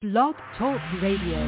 Blog Talk Radio.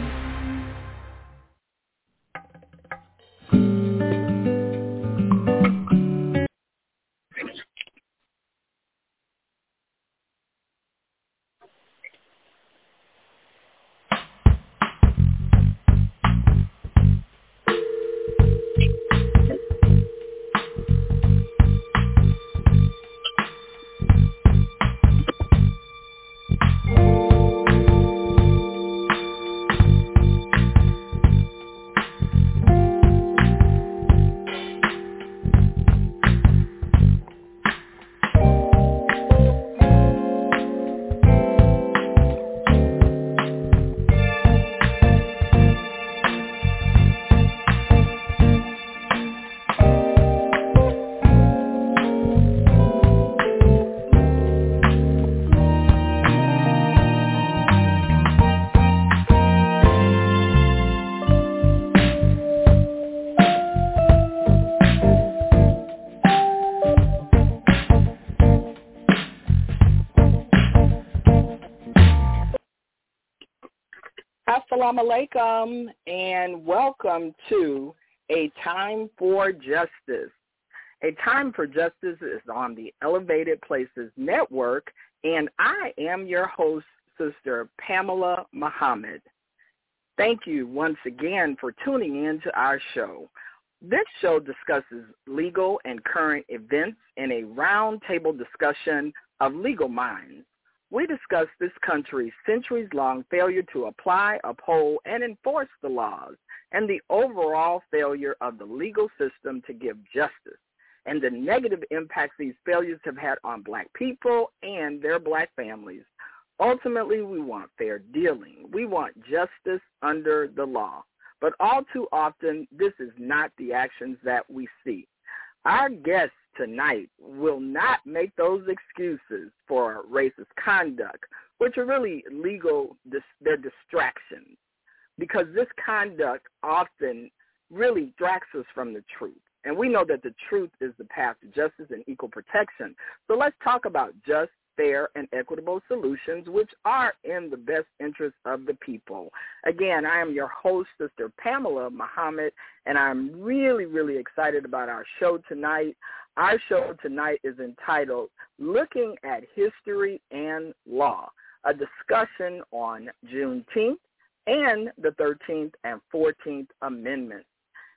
Assalamu alaikum, and welcome to A Time for Justice. A Time for Justice is on the Elevated Places Network, and I am your host, Sister Pamela Muhammad. Thank you once again for tuning in to our show. This show discusses legal and current events in a roundtable discussion of legal minds. We discuss this country's centuries-long failure to apply, uphold, and enforce the laws, and the overall failure of the legal system to give justice, and the negative impacts these failures have had on black people and their black families. Ultimately, we want fair dealing. We want justice under the law. But all too often, this is not the actions that we see. Our guests tonight will not make those excuses for racist conduct, which are really legal, they're distractions, because this conduct often really distracts us from the truth. And we know that the truth is the path to justice and equal protection. So let's talk about just, fair, and equitable solutions, which are in the best interest of the people. Again, I am your host, Sister Pamela Muhammad, and I'm really, really excited about our show tonight. Our show tonight is entitled Looking at History and Law, a discussion on Juneteenth and the 13th and 14th Amendments.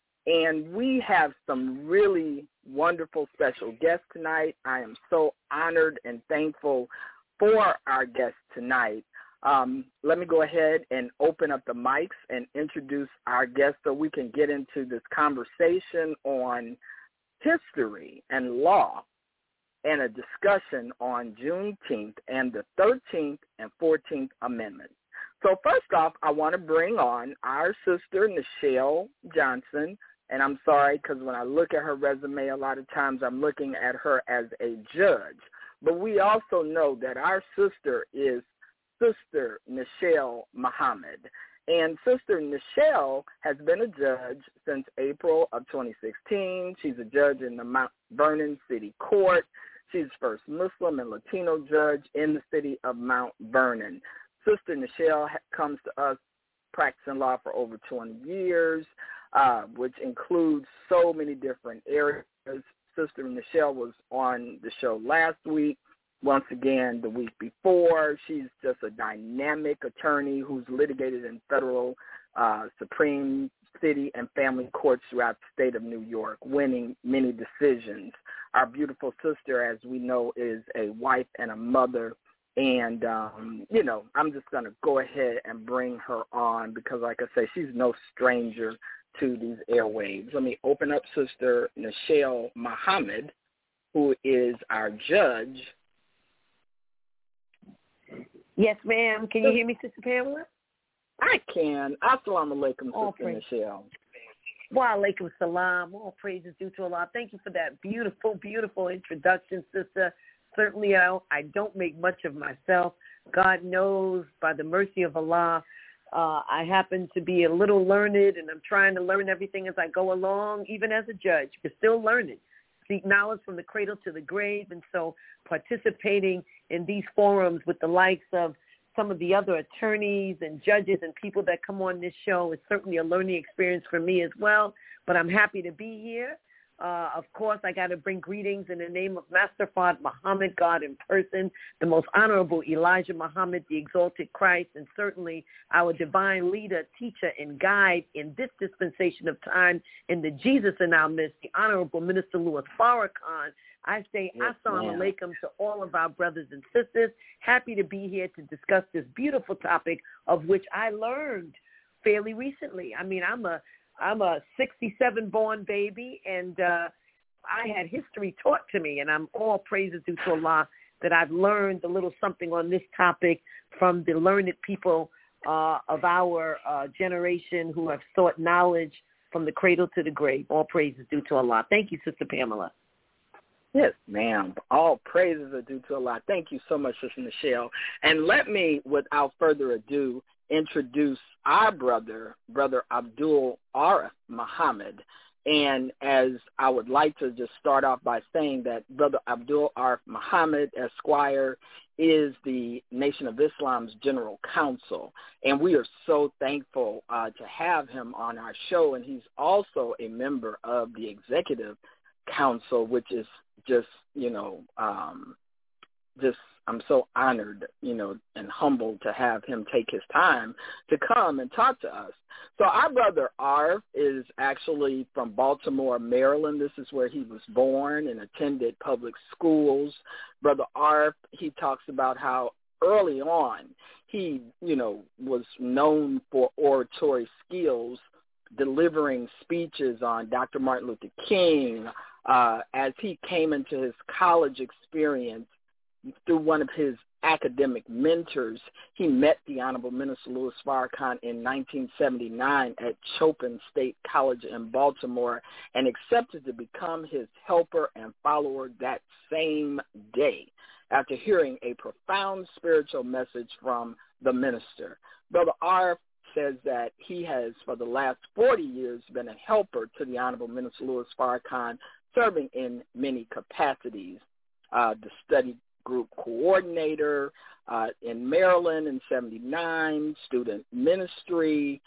And we have some really wonderful special guests tonight. I am so honored and thankful for our guests tonight. Let me go ahead and open up the mics and introduce our guests so we can get into this conversation on history and law and a discussion on Juneteenth and the 13th and 14th Amendments. So first off, I want to bring on our sister, Nichelle Johnson. And I'm sorry, because when I look at her resume, a lot of times I'm looking at her as a judge. But we also know that our sister is Sister Nichelle Muhammad. And Sister Nichelle has been a judge since April of 2016. She's a judge in the Mount Vernon City Court. She's the first Muslim and Latino judge in the city of Mount Vernon. Sister Nichelle comes to us practicing law for over 20 years, which includes so many different areas. Sister Nichelle was on the show last week, once again the week before. She's just a dynamic attorney who's litigated in federal, Supreme, city, and family courts throughout the state of New York, winning many decisions. Our beautiful sister, as we know, is a wife and a mother. And, I'm just going to go ahead and bring her on because, like I say, she's no stranger to these airwaves. Let me open up Sister Nichelle Muhammad, who is our judge. Yes, ma'am. Can you hear me, Sister Pamela? I can. Assalamu alaikum, Sister Nichelle. Wa alaikum salam. All praises due to Allah. Thank you for that beautiful, beautiful introduction, Sister. Certainly, I don't make much of myself. God knows, by the mercy of Allah, I happen to be a little learned, and I'm trying to learn everything as I go along, even as a judge. We're still learning. Seek knowledge from the cradle to the grave, and so participating in these forums with the likes of some of the other attorneys and judges and people that come on this show. It's certainly a learning experience for me as well, but I'm happy to be here. Of course, I got to bring greetings in the name of Master Fard Muhammad, God in person, the most honorable Elijah Muhammad, the exalted Christ, and certainly our divine leader, teacher, and guide in this dispensation of time in the Jesus in our midst, the Honorable Minister Louis Farrakhan. I say assalamu alaikum to all of our brothers and sisters. Happy to be here to discuss this beautiful topic of which I learned fairly recently. I mean, I'm a 67 born baby, and I had history taught to me, and I'm all praises due to Allah that I've learned a little something on this topic from the learned people of our generation who have sought knowledge from the cradle to the grave. All praises due to Allah. Thank you, Sister Pamela. Yes, ma'am. All praises are due to Allah. Thank you so much, Sister Michelle. And let me, without further ado, introduce our brother Abdul Arif Muhammad. And as I would like to just start off by saying that Brother Abdul Arif Muhammad, Esquire, is the Nation of Islam's General Counsel. And we are so thankful to have him on our show. And he's also a member of the Executive Council, which is just, I'm so honored, and humbled to have him take his time to come and talk to us. So our brother Arif is actually from Baltimore, Maryland. This is where he was born and attended public schools. Brother Arif, he talks about how early on he, was known for oratory skills, delivering speeches on Dr. Martin Luther King. As he came into his college experience through one of his academic mentors, he met the Honorable Minister Louis Farrakhan in 1979 at Chopin State College in Baltimore and accepted to become his helper and follower that same day after hearing a profound spiritual message from the minister. Brother Arif says that he has, for the last 40 years, been a helper to the Honorable Minister Louis Farrakhan, serving in many capacities. The study group coordinator in Maryland in 79, student ministry,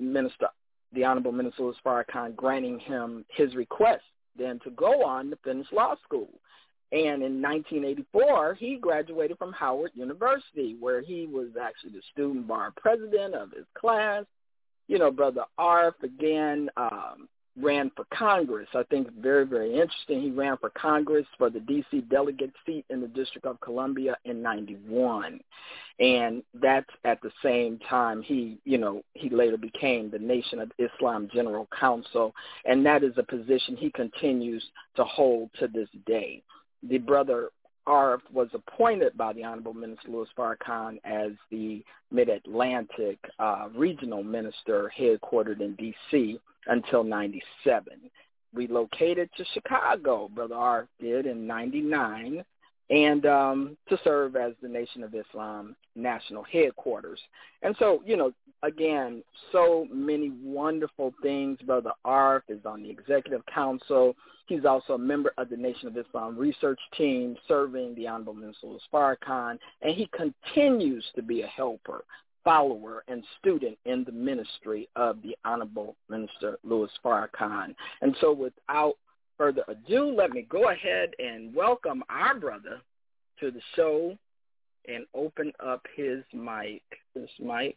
the Honorable Minister Louis Farrakhan granting him his request then to go on to finish law school. And in 1984, he graduated from Howard University, where he was actually the student bar president of his class. Brother Arif, again, ran for Congress. I think very, very interesting. He ran for Congress for the D.C. delegate seat in the District of Columbia in 91. And that's at the same time he later became the Nation of Islam General Counsel. And that is a position he continues to hold to this day. The brother Arif was appointed by the Honorable Minister Louis Farrakhan as the Mid-Atlantic Regional Minister headquartered in D.C. until 97. Relocated to Chicago, Brother Arif did, in 99, and to serve as the Nation of Islam national headquarters. And so, again, so many wonderful things. Brother Arif is on the Executive Council. He's also a member of the Nation of Islam research team, serving the Honorable Minister Louis Farrakhan, and he continues to be a helper, follower, and student in the ministry of the Honorable Minister Louis Farrakhan. And so without further ado, let me go ahead and welcome our brother to the show and open up his mic. Assalamu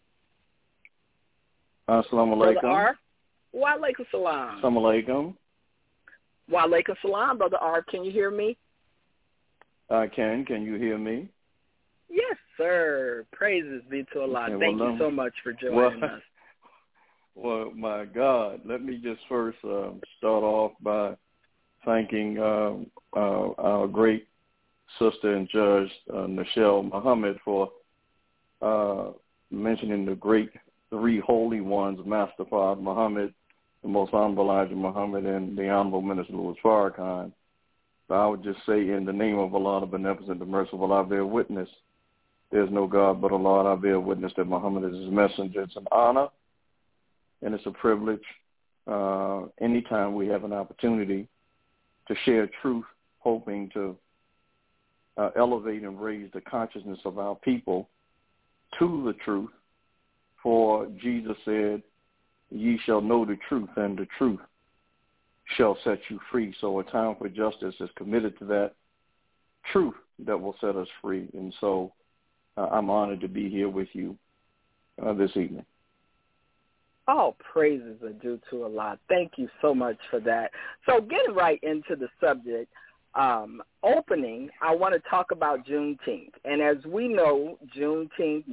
alaikum. Brother Arif. Wa alaikum salam. Assalamu alaikum. Wa alaikum salam, Brother Arif. Can you hear me? I can. Can you hear me? Yes, sir. Praises be to Allah. Okay, Thank you so much for joining us. Well, my God, let me just first start off by thanking our great sister and judge, Nichelle Muhammad, for mentioning the great three holy ones, Master Fard Muhammad, the Most Honorable Elijah Muhammad, and the Honorable Minister Louis Farrakhan. So I would just say, in the name of Allah, the Beneficent, the Merciful, I bear witness there's no God but Allah. I bear witness that Muhammad is his messenger. It's an honor and it's a privilege anytime we have an opportunity to share truth, hoping to elevate and raise the consciousness of our people to the truth, for Jesus said, ye shall know the truth, and the truth shall set you free. So A Time for Justice is committed to that truth that will set us free. And so I'm honored to be here with you this evening. All praises are due to Allah. Thank you so much for that. So getting right into the subject, opening, I want to talk about Juneteenth. And as we know, June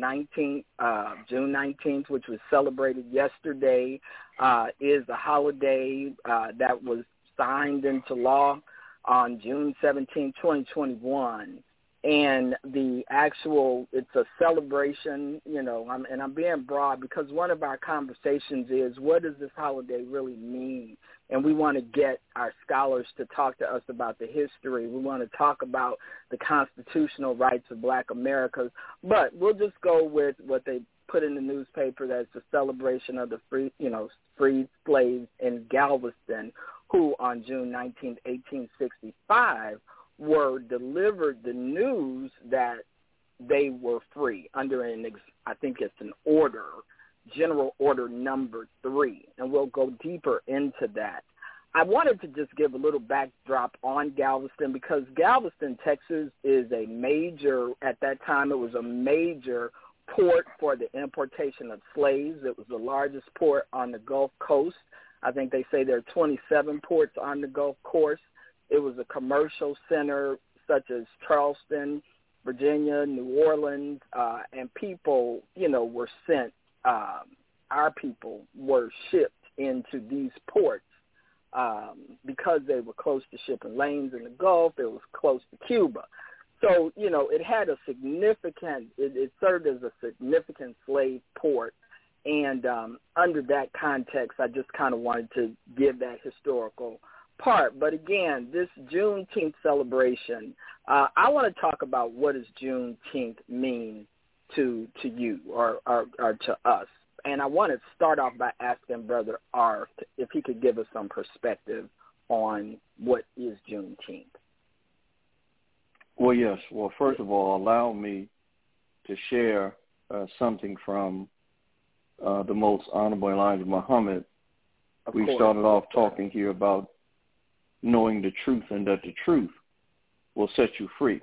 19th, which was celebrated yesterday, is a holiday that was signed into law on June 17, 2021. And it's a celebration, I'm being broad because one of our conversations is, what does this holiday really mean? And we want to get our scholars to talk to us about the history. We want to talk about the constitutional rights of Black Americans. But we'll just go with what they put in the newspaper, that's a celebration of the freed slaves in Galveston, who on June 19, 1865, were delivered the news that they were free under I think it's an order, General Order Number 3, and we'll go deeper into that. I wanted to just give a little backdrop on Galveston because Galveston, Texas is at that time it was a major port for the importation of slaves. It was the largest port on the Gulf Coast. I think they say there are 27 ports on the Gulf Coast. It was a commercial center such as Charleston, Virginia, New Orleans, and people, were sent, our people were shipped into these ports because they were close to shipping lanes in the Gulf. It was close to Cuba. So, it had it served as a significant slave port. And under that context, I just kind of wanted to give that historical part. But again, this Juneteenth celebration, I want to talk about what does Juneteenth mean to you or to us. And I want to start off by asking Brother Arf if he could give us some perspective on what is Juneteenth. Well, yes. Well, first of all, allow me to share something from the Most Honorable Elijah Muhammad. We started off talking here about knowing the truth and that the truth will set you free.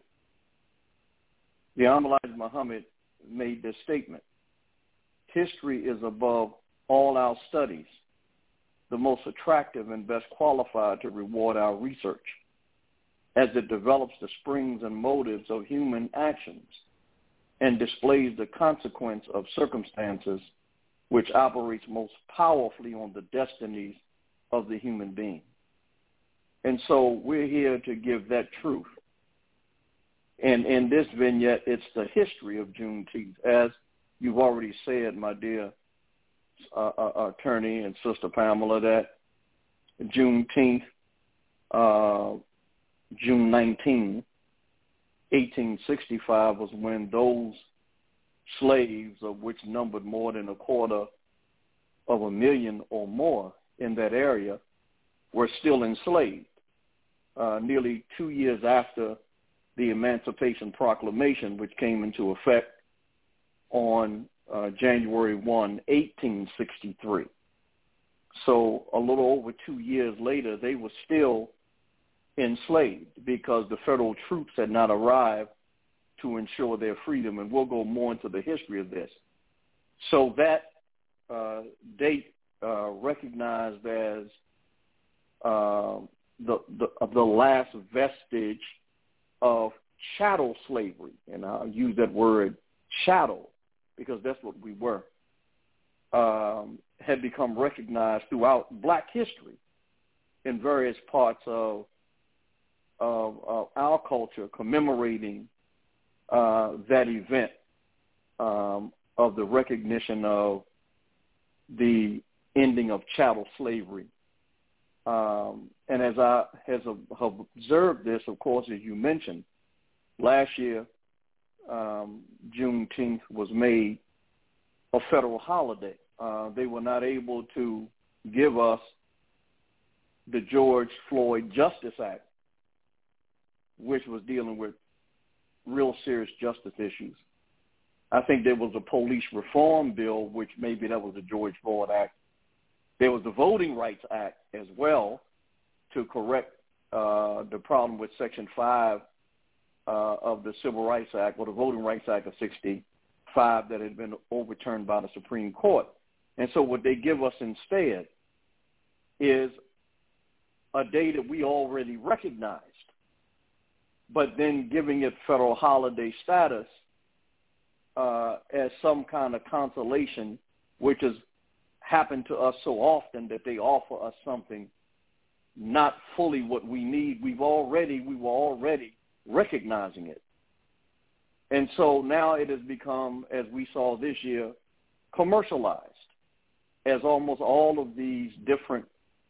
The Honorable Elijah Muhammad made this statement: history is above all our studies the most attractive and best qualified to reward our research, as it develops the springs and motives of human actions and displays the consequence of circumstances which operates most powerfully on the destinies of the human being. And so we're here to give that truth. And in this vignette, it's the history of Juneteenth. As you've already said, my dear attorney and Sister Pamela, that Juneteenth, June 19, 1865, was when those slaves, of which numbered more than 250,000 or more in that area, were still enslaved. Nearly 2 years after the Emancipation Proclamation, which came into effect on January 1, 1863. So a little over 2 years later, they were still enslaved because the federal troops had not arrived to ensure their freedom, and we'll go more into the history of this. So that date recognized as the last vestige of chattel slavery, and I'll use that word chattel because that's what we were, had become recognized throughout Black history in various parts of our culture, commemorating that event of the recognition of the ending of chattel slavery. And as I have observed this, of course, as you mentioned, last year, Juneteenth was made a federal holiday. They were not able to give us the George Floyd Justice Act, which was dealing with real serious justice issues. I think there was a police reform bill, which maybe that was the George Floyd Act. There was the Voting Rights Act as well to correct the problem with Section 5 of the Civil Rights Act, or the Voting Rights Act of 65, that had been overturned by the Supreme Court. And so what they give us instead is a day that we already recognized, but then giving it federal holiday status as some kind of consolation, which has happened to us so often that they offer us something not fully what we need. We were already recognizing it. And so now it has become, as we saw this year, commercialized, as almost all of these different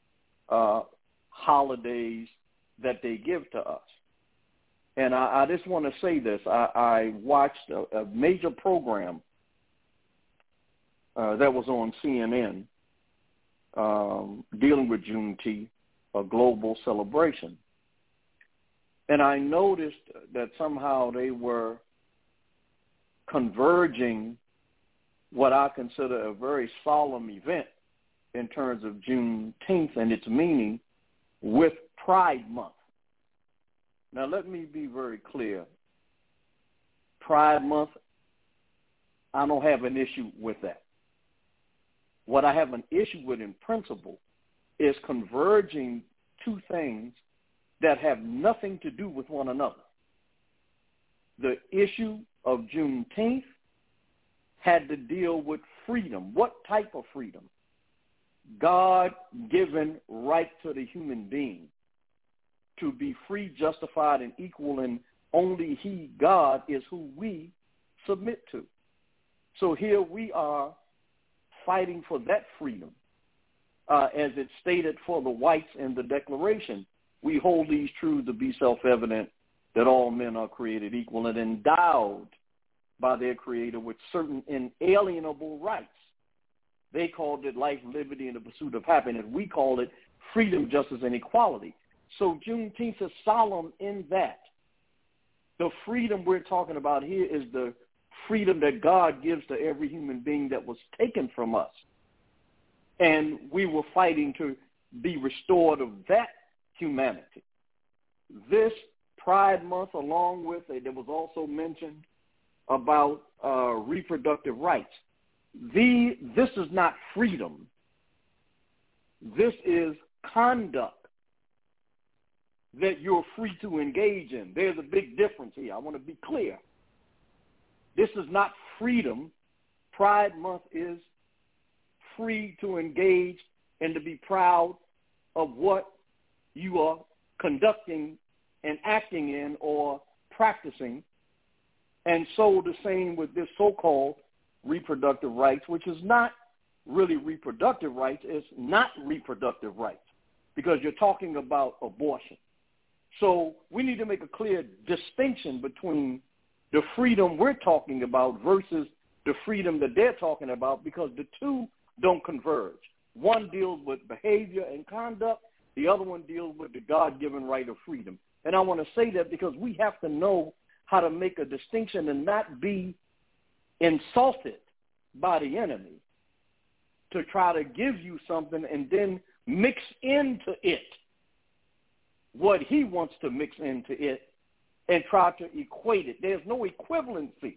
holidays that they give to us. And I just want to say this. I watched a major program that was on CNN dealing with Juneteenth, a global celebration. And I noticed that somehow they were converging what I consider a very solemn event in terms of Juneteenth and its meaning with Pride Month. Now, let me be very clear. Pride Month, I don't have an issue with that. What I have an issue with in principle is converging two things that have nothing to do with one another. The issue of Juneteenth had to deal with freedom. What type of freedom? God-given right to the human being to be free, justified, and equal, and only he, God, is who we submit to. So here we are fighting for that freedom, as it's stated for the whites in the Declaration. We hold these truths to be self-evident, that all men are created equal and endowed by their Creator with certain inalienable rights. They called it life, liberty, and the pursuit of happiness. We call it freedom, justice, and equality. So Juneteenth is solemn in that. The freedom we're talking about here is the freedom that God gives to every human being that was taken from us. And we were fighting to be restored of that humanity. This Pride Month, along with there was also mentioned about reproductive rights. This is not freedom. This is conduct that you're free to engage in. There's a big difference here. I want to be clear. This is not freedom. Pride Month is free to engage and to be proud of what you are conducting and acting in or practicing. And so the same with this so-called reproductive rights, which is not really reproductive rights, it's not reproductive rights, because you're talking about abortion. So we need to make a clear distinction between the freedom we're talking about versus the freedom that they're talking about, because the two don't converge. One deals with behavior and conduct. The other one deals with the God-given right of freedom. And I want to say that because we have to know how to make a distinction and not be insulted by the enemy to try to give you something and then mix into it what he wants to mix into it and try to equate it. There's no equivalency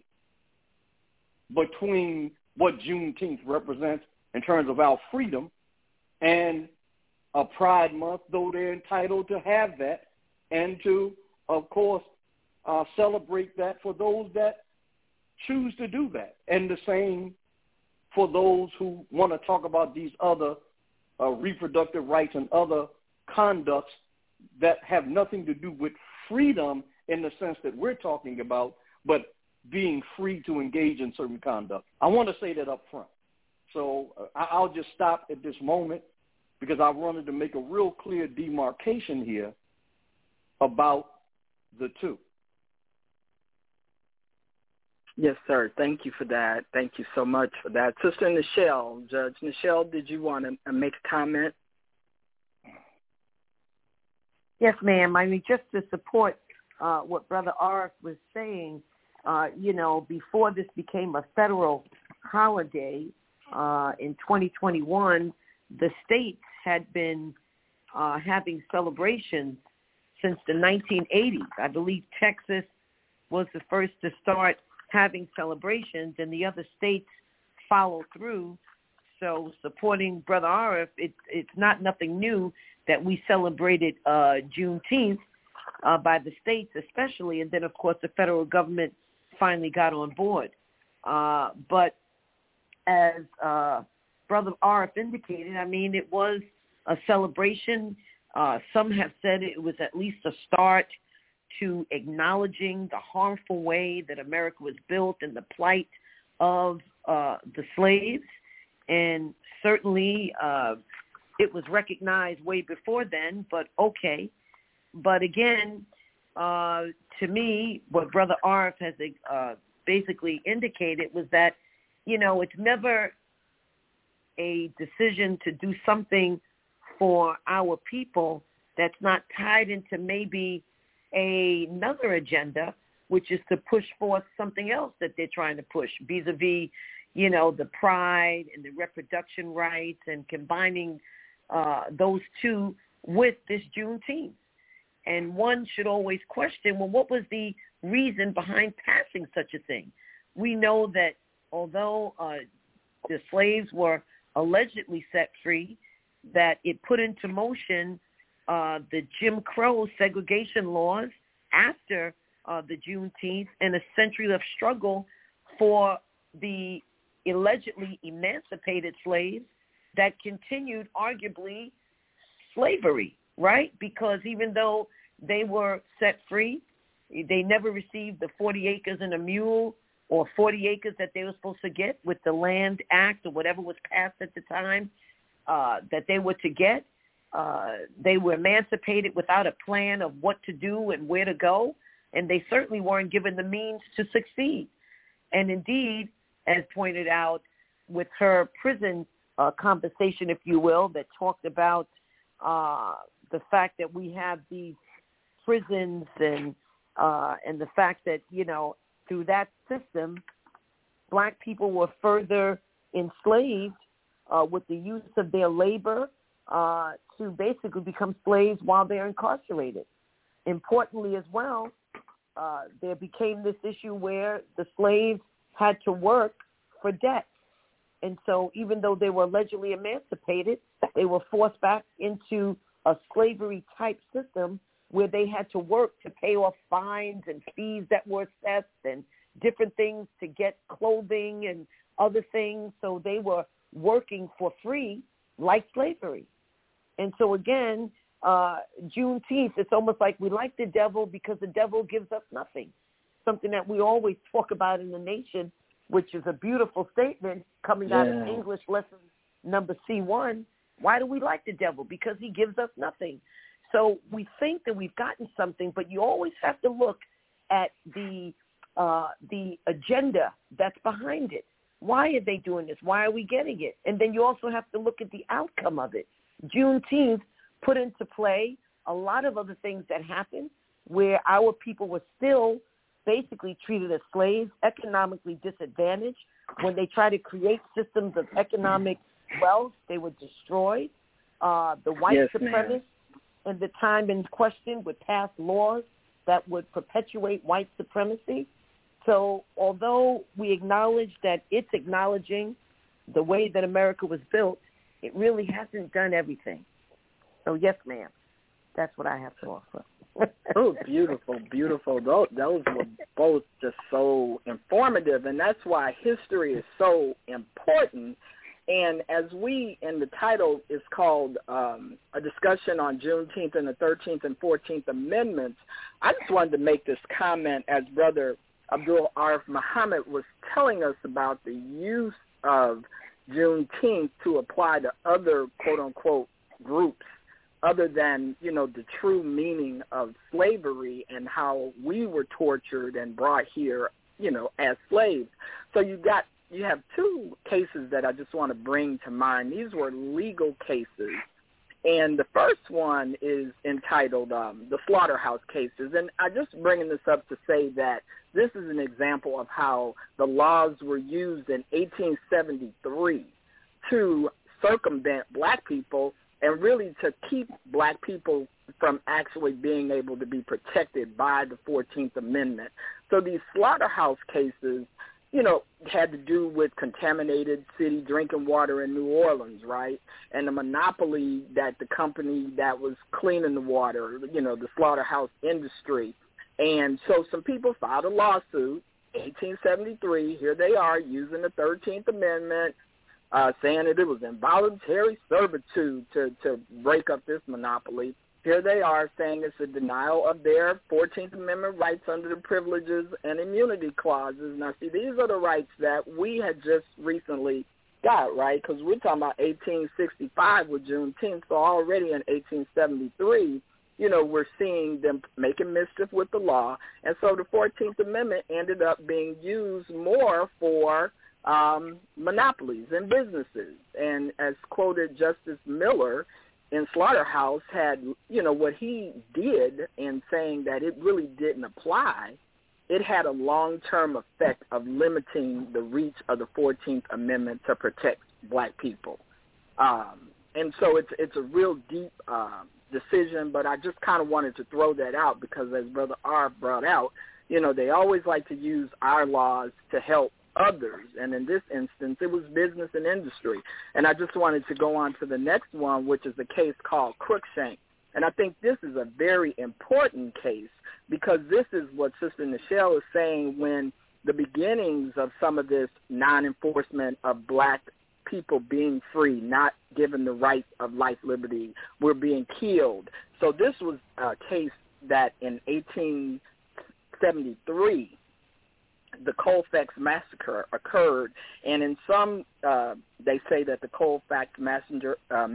between what Juneteenth represents in terms of our freedom and a Pride Month, though they're entitled to have that and to, of course, celebrate that for those that choose to do that. And the same for those who want to talk about these other reproductive rights and other conducts that have nothing to do with freedom in the sense that we're talking about, but being free to engage in certain conduct. I want to say that up front. So I'll just stop at this moment because I wanted to make a real clear demarcation here about the two. Yes, sir. Thank you for that. Thank you so much for that. Sister Nichelle, Judge Nichelle, did you want to make a comment? Yes, ma'am. I mean, just to support what Brother Arif was saying, before this became a federal holiday in 2021, the states had been having celebrations since the 1980s. I believe Texas was the first to start having celebrations, and the other states followed through. So supporting Brother Arif, it's not nothing new that we celebrated Juneteenth by the states especially, and then, of course, the federal government finally got on board. But as Brother Arif indicated, I mean, it was a celebration. Some have said it was at least a start to acknowledging the harmful way that America was built and the plight of the slaves. And certainly it was recognized way before then, but okay. But again, to me, what Brother Arif has basically indicated was that, it's never a decision to do something for our people that's not tied into maybe another agenda, which is to push forth something else that they're trying to push vis-a-vis, the pride and the reproduction rights, and combining those two with this Juneteenth. And one should always question, well, what was the reason behind passing such a thing? We know that although the slaves were allegedly set free, that it put into motion the Jim Crow segregation laws after the Juneteenth, and a century of struggle for the allegedly emancipated slaves that continued arguably slavery, right? Because even though they were set free, they never received the 40 acres and a mule or 40 acres that they were supposed to get with the Land Act or whatever was passed at the time that they were to get. They were emancipated without a plan of what to do and where to go, and they certainly weren't given the means to succeed. And indeed, as pointed out with her prison conversation, if you will, that talked about the fact that we have these prisons and the fact that, through that system, black people were further enslaved with the use of their labor to basically become slaves while they're incarcerated. Importantly as well, there became this issue where the slaves had to work for debt. And so even though they were allegedly emancipated, they were forced back into a slavery-type system where they had to work to pay off fines and fees that were assessed and different things to get clothing and other things. So they were working for free like slavery. And so again, Juneteenth, it's almost like we like the devil because the devil gives us nothing, something that we always talk about in the nation, which is a beautiful statement coming out of English lesson number C1. Why do we like the devil? Because he gives us nothing. So we think that we've gotten something, but you always have to look at the agenda that's behind it. Why are they doing this? Why are we getting it? And then you also have to look at the outcome of it. Juneteenth put into play a lot of other things that happened where our people were still basically treated as slaves, economically disadvantaged. When they tried to create systems of economic wealth, they were destroyed. The white supremacists in the time in question would pass laws that would perpetuate white supremacy. So although we acknowledge that it's acknowledging the way that America was built, it really hasn't done everything. So yes, ma'am, that's what I have to offer. Oh, beautiful, beautiful. Those were both just so informative, and that's why history is so important. And as in the title is called a discussion on Juneteenth and the 13th and 14th Amendments, I just wanted to make this comment as Brother Abdul Arif Muhammad was telling us about the use of Juneteenth to apply to other quote-unquote groups other than, the true meaning of slavery and how we were tortured and brought here, as slaves. So you have two cases that I just want to bring to mind. These were legal cases And the first one is entitled The Slaughterhouse Cases. And I'm just bringing this up to say that this is an example of how the laws were used in 1873 to circumvent black people and really to keep black people from actually being able to be protected by the 14th Amendment. So these slaughterhouse cases, you know, had to do with contaminated city drinking water in New Orleans, right? And the monopoly that the company that was cleaning the water, you know, the slaughterhouse industry. And so some people filed a lawsuit, 1873, here they are using the 13th Amendment, saying that it was involuntary servitude to break up this monopoly. Here they are saying it's a denial of their 14th Amendment rights under the Privileges and Immunity Clauses. Now, see, these are the rights that we had just recently got, right? Because we're talking about 1865 with Juneteenth, so already in 1873, you know, we're seeing them making mischief with the law. And so the 14th Amendment ended up being used more for monopolies and businesses. And as quoted Justice Miller in Slaughterhouse had, you know, what he did in saying that it really didn't apply, it had a long-term effect of limiting the reach of the 14th Amendment to protect black people. And so it's a real deep decision, but I just kind of wanted to throw that out because, as Brother R brought out, you know, they always like to use our laws to help others, and in this instance, it was business and industry. And I just wanted to go on to the next one, which is a case called Crookshank. And I think this is a very important case because this is what Sister Nichelle is saying when the beginnings of some of this non-enforcement of black people being free, not given the rights of life, liberty, were being killed. So this was a case that in 1873, the Colfax Massacre occurred, and in some, they say that the Colfax Massacre of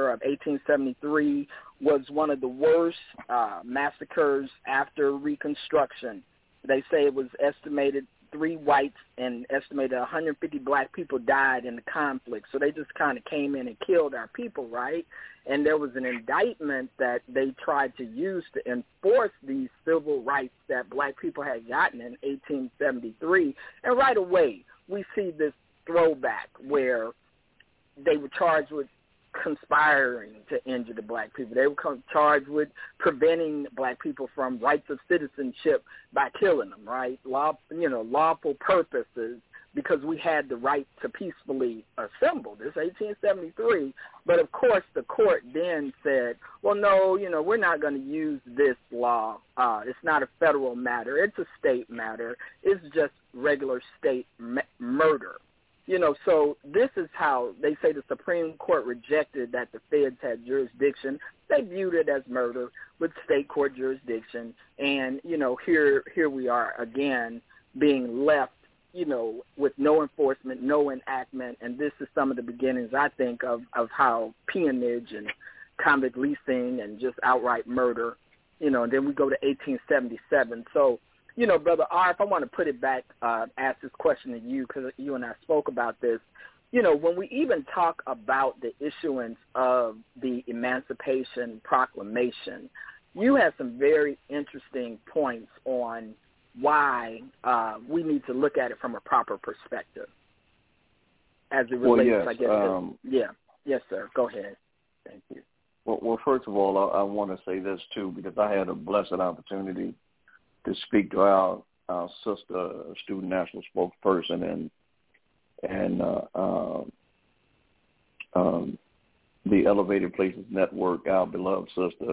1873 was one of the worst massacres after Reconstruction. They say it was estimated 3 whites and estimated 150 black people died in the conflict. So they just kind of came in and killed our people, right? And there was an indictment that they tried to use to enforce these civil rights that black people had gotten in 1873. And right away, we see this throwback where they were charged with conspiring to injure the black people. They were charged with preventing black people from rights of citizenship by killing them, right? Lawful purposes, because we had the right to peacefully assemble. This 1873. But of course, the court then said, well, no, we're not going to use this law. It's not a federal matter. It's a state matter. It's just regular state murder. So this is how they say the Supreme Court rejected that the feds had jurisdiction. They viewed it as murder with state court jurisdiction. And, here we are again being left, with no enforcement, no enactment. And this is some of the beginnings, I think, of how peonage and convict leasing and just outright murder, and then we go to 1877. So, Brother R, if I want to put it back, ask this question to you, because you and I spoke about this. When we even talk about the issuance of the Emancipation Proclamation, you have some very interesting points on why we need to look at it from a proper perspective as it relates, I guess. Yes, sir. Go ahead. Thank you. Well, first of all, I want to say this, too, because I had a blessed opportunity to speak to our sister, student national spokesperson, and the Elevated Places Network, our beloved sister,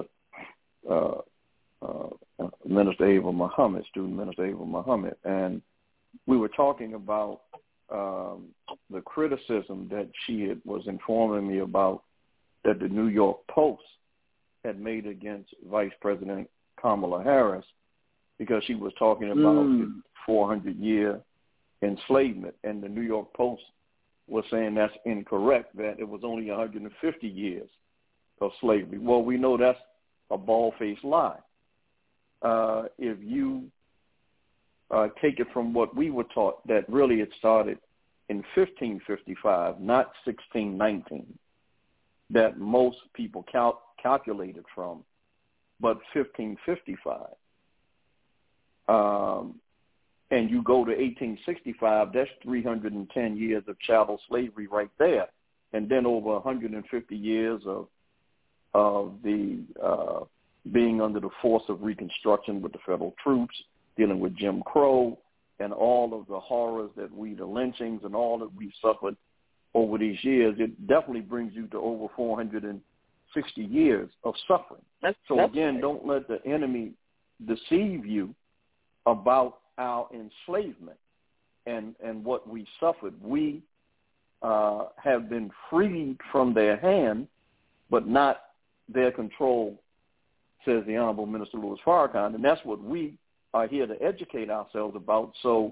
Minister Ava Muhammad, student Minister Ava Muhammad. And we were talking about the criticism that she was informing me about that the New York Post had made against Vice President Kamala Harris, because she was talking about the 400-year enslavement, and the New York Post was saying that's incorrect, that it was only 150 years of slavery. Well, we know that's a bald-faced lie. If you take it from what we were taught, that really it started in 1555, not 1619. that most people calculated from, but 1555. And you go to 1865, that's 310 years of chattel slavery right there. And then over 150 years of the being under the force of Reconstruction with the federal troops, dealing with Jim Crow and all of the horrors the lynchings and all that we've suffered over these years. It definitely brings you to over 460 years of suffering. Again, don't let the enemy deceive you about our enslavement and what we suffered. We have been freed from their hand, but not their control, says the Honorable Minister Louis Farrakhan, and that's what we are here to educate ourselves about. So,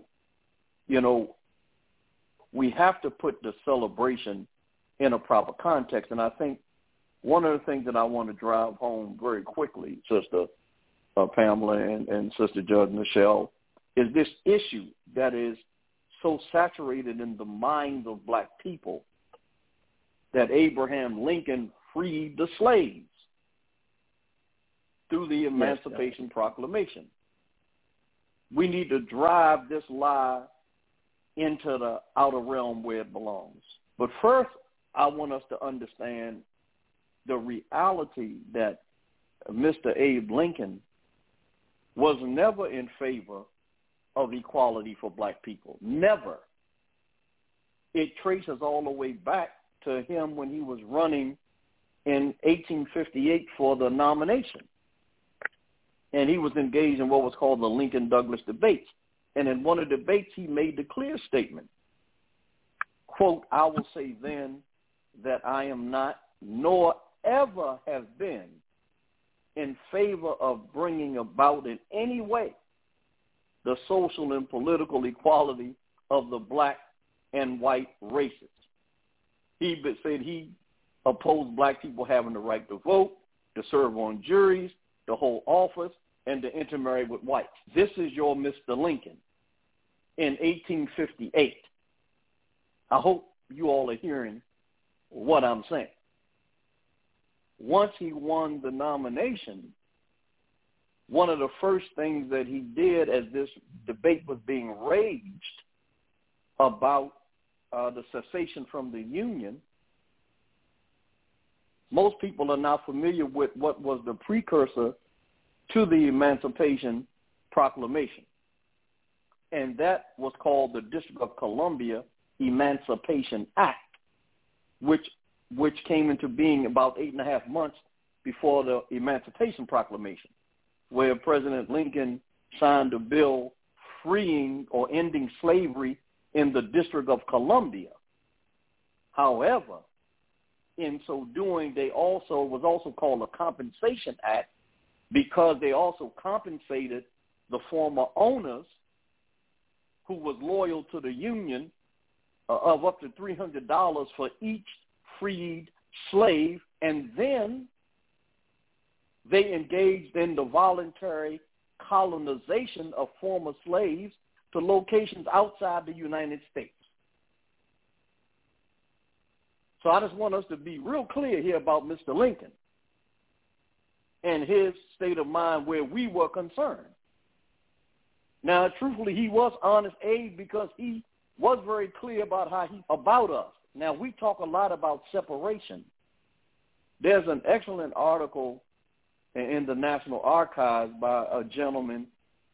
we have to put the celebration in a proper context, and I think one of the things that I want to drive home very quickly, Sister Pamela and Sister Judge Michelle, is this issue that is so saturated in the minds of black people that Abraham Lincoln freed the slaves through the Emancipation Proclamation. We need to drive this lie into the outer realm where it belongs. But first, I want us to understand the reality that Mr. Abe Lincoln was never in favor of equality for black people. Never. It traces all the way back to him when he was running in 1858 for the nomination. And he was engaged in what was called the Lincoln-Douglas debates. And in one of the debates, he made the clear statement, quote, "I will say then that I am not, nor ever have been, in favor of bringing about in any way the social and political equality of the black and white races." He said he opposed black people having the right to vote, to serve on juries, to hold office, and to intermarry with whites. This is your Mr. Lincoln in 1858. I hope you all are hearing what I'm saying. Once he won the nomination, one of the first things that he did as this debate was being raged about the cessation from the Union, most people are not familiar with what was the precursor to the Emancipation Proclamation. And that was called the District of Columbia Emancipation Act, which came into being about 8.5 months before the Emancipation Proclamation, where President Lincoln signed a bill freeing or ending slavery in the District of Columbia. However, in so doing, was also called a Compensation Act, because they also compensated the former owners who was loyal to the Union of up to $300 for each freed slave, and then they engaged in the voluntary colonization of former slaves to locations outside the United States. So I just want us to be real clear here about Mr. Lincoln and his state of mind where we were concerned. Now, truthfully, he was honest Abe because he was very clear about about us. Now, we talk a lot about separation. There's an excellent article in the National Archives by a gentleman,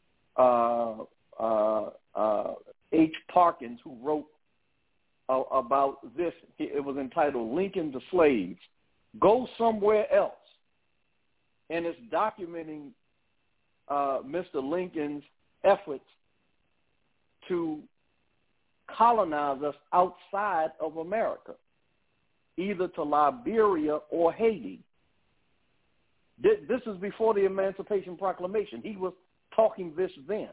H. Parkins, who wrote about this. It was entitled "Lincoln to Slaves, Go Somewhere Else." And it's documenting Mr. Lincoln's efforts to colonize us outside of America, either to Liberia or Haiti. This is before the Emancipation Proclamation. He was talking this then.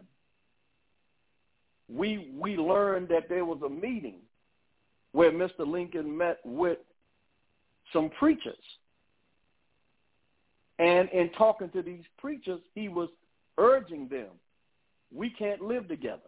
We learned that there was a meeting where Mr. Lincoln met with some preachers. And in talking to these preachers, he was urging them, we can't live together.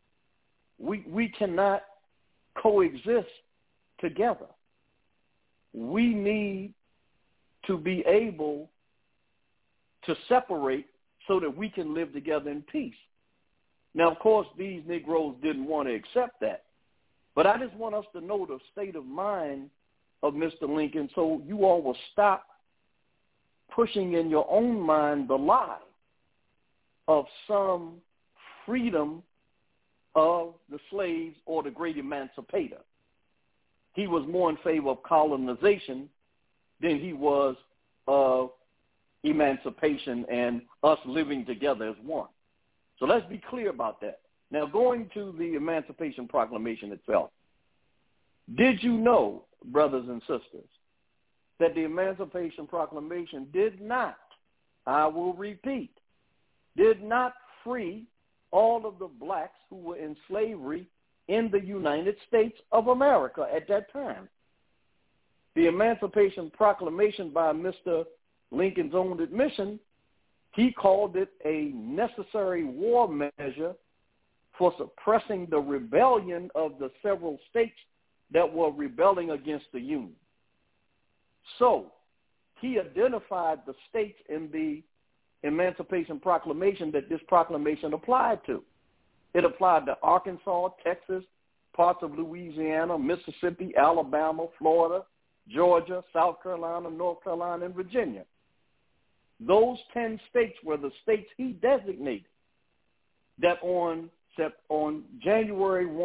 We cannot coexist together. we need to be able to separate so that we can live together in peace. Now, of course, these Negroes didn't want to accept that. But I just want us to know the state of mind of Mr. Lincoln so you all will stop pushing in your own mind the lie of some freedom of the slaves or the great emancipator. He was more in favor of colonization than he was of emancipation and us living together as one. So let's be clear about that. Now, going to the Emancipation Proclamation itself, did you know, brothers and sisters, that the Emancipation Proclamation did not, I will repeat, did not free all of the blacks who were in slavery in the United States of America at that time? The Emancipation Proclamation, by Mr. Lincoln's own admission, he called it a necessary war measure for suppressing the rebellion of the several states that were rebelling against the Union. So he identified the states in the Emancipation Proclamation that this proclamation applied to. It applied to Arkansas, Texas, parts of Louisiana, Mississippi, Alabama, Florida, Georgia, South Carolina, North Carolina, and Virginia. Those 10 states were the states he designated that on January 1,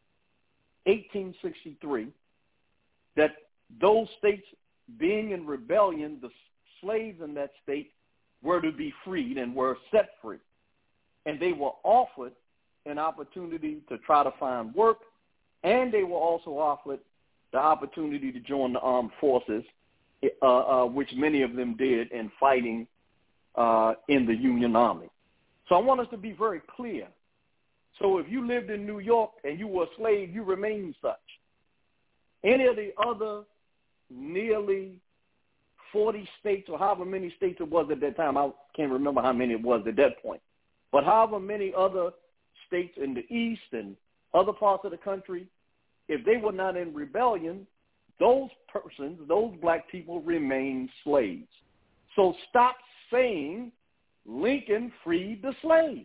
1863, that those states being in rebellion, the slaves in that state were to be freed and were set free. And they were offered an opportunity to try to find work, and they were also offered the opportunity to join the armed forces, which many of them did in fighting in the Union Army. So I want us to be very clear. So if you lived in New York and you were a slave, you remained such. Any of the other nearly 40 states, or however many states it was at that time, I can't remember how many it was at that point, but however many other states in the East and other parts of the country, if they were not in rebellion, those persons, those black people remained slaves. So stop saying Lincoln freed the slaves.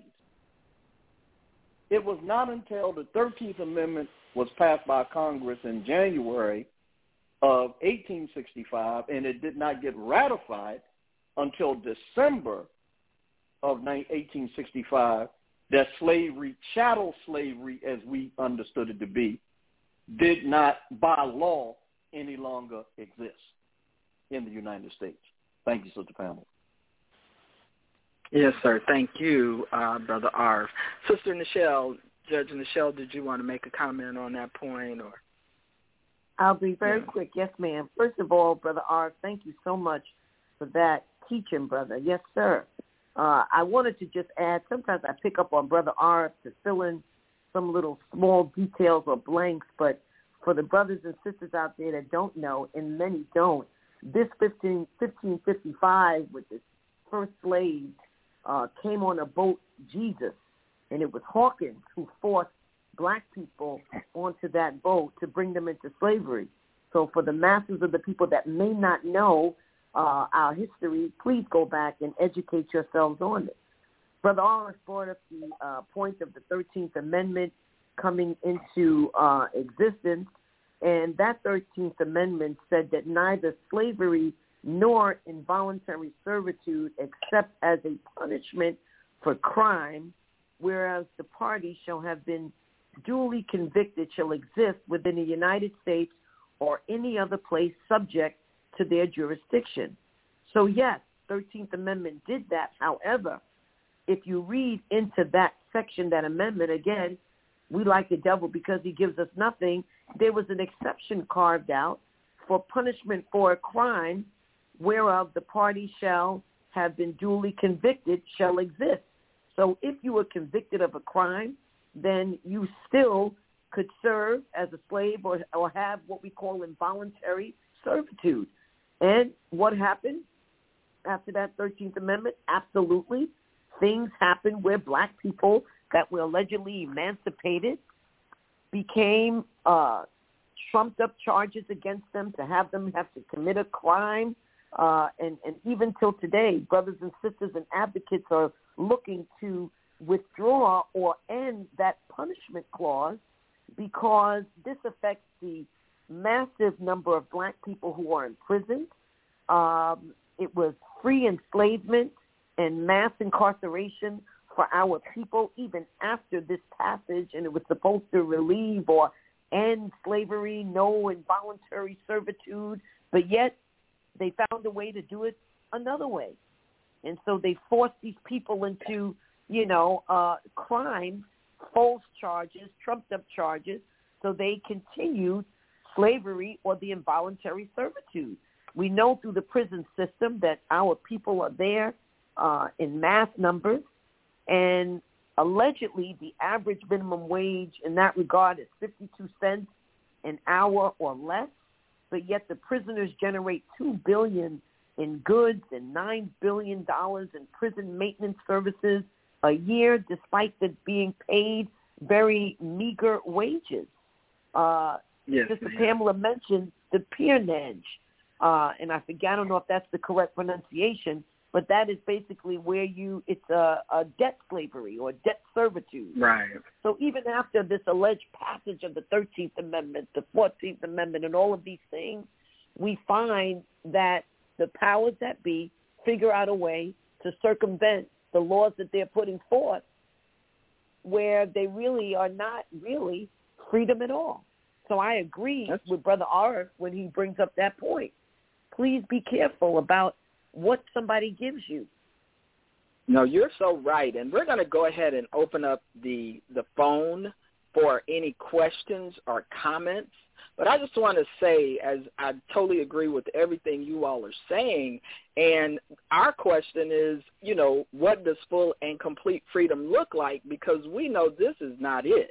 It was not until the 13th Amendment was passed by Congress in January of 1865, and it did not get ratified until December of 1865, that slavery, chattel slavery as we understood it to be, did not by law any longer exist in the United States. Thank you, Sister Pamela. Yes, sir. Thank you, Brother Arf. Sister Nichelle, Judge Nichelle, did you want to make a comment on that point? Or I'll be very quick. Yes, ma'am. First of all, Brother Arf, thank you so much for that teaching, brother. Yes, sir. I wanted to just add, sometimes I pick up on Brother Arf to fill in some little small details or blanks, but for the brothers and sisters out there that don't know, and many don't, this 1555 with the first slave came on a boat, Jesus, and it was Hawkins who forced black people onto that boat to bring them into slavery. So for the masses of the people that may not know our history, please go back and educate yourselves on it. Brother Arnold brought up the point of the 13th Amendment coming into existence, and that 13th Amendment said that neither slavery nor involuntary servitude except as a punishment for crime, whereas the party shall have been duly convicted, shall exist within the United States or any other place subject to their jurisdiction. So yes, 13th Amendment did that. However, if you read into that section, that amendment, again, we like the devil because he gives us nothing. There was an exception carved out for punishment for a crime whereof the party shall have been duly convicted shall exist. So if you were convicted of a crime, then you still could serve as a slave or have what we call involuntary servitude. And what happened after that 13th Amendment? Absolutely. Things happened where black people that were allegedly emancipated became trumped-up charges against them to have to commit a crime. And even till today, brothers and sisters and advocates are looking to withdraw or end that punishment clause because this affects the massive number of black people who are imprisoned. It was free enslavement and mass incarceration for our people even after this passage, and it was supposed to relieve or end slavery, no involuntary servitude, but yet they found a way to do it another way. And so they forced these people into, crime, false charges, trumped-up charges, so they continued slavery or the involuntary servitude. We know through the prison system that our people are there in mass numbers, and allegedly the average minimum wage in that regard is 52 cents an hour or less, but yet the prisoners generate $2 billion in goods and $9 billion in prison maintenance services a year, despite them being paid very meager wages. Yes, Sister Pamela mentioned the peonage, and I forget, I don't know if that's the correct pronunciation, but that is basically where it's a debt slavery or debt servitude. Right. So even after this alleged passage of the 13th Amendment, the 14th Amendment, and all of these things, we find that the powers that be figure out a way to circumvent the laws that they're putting forth where they really are not really freedom at all. So I agree with Brother R when he brings up that point. Please be careful about what somebody gives you. No, you're so right. And we're going to go ahead and open up the phone for any questions or comments. But I just want to say, as I totally agree with everything you all are saying, and our question is, what does full and complete freedom look like? Because we know this is not it.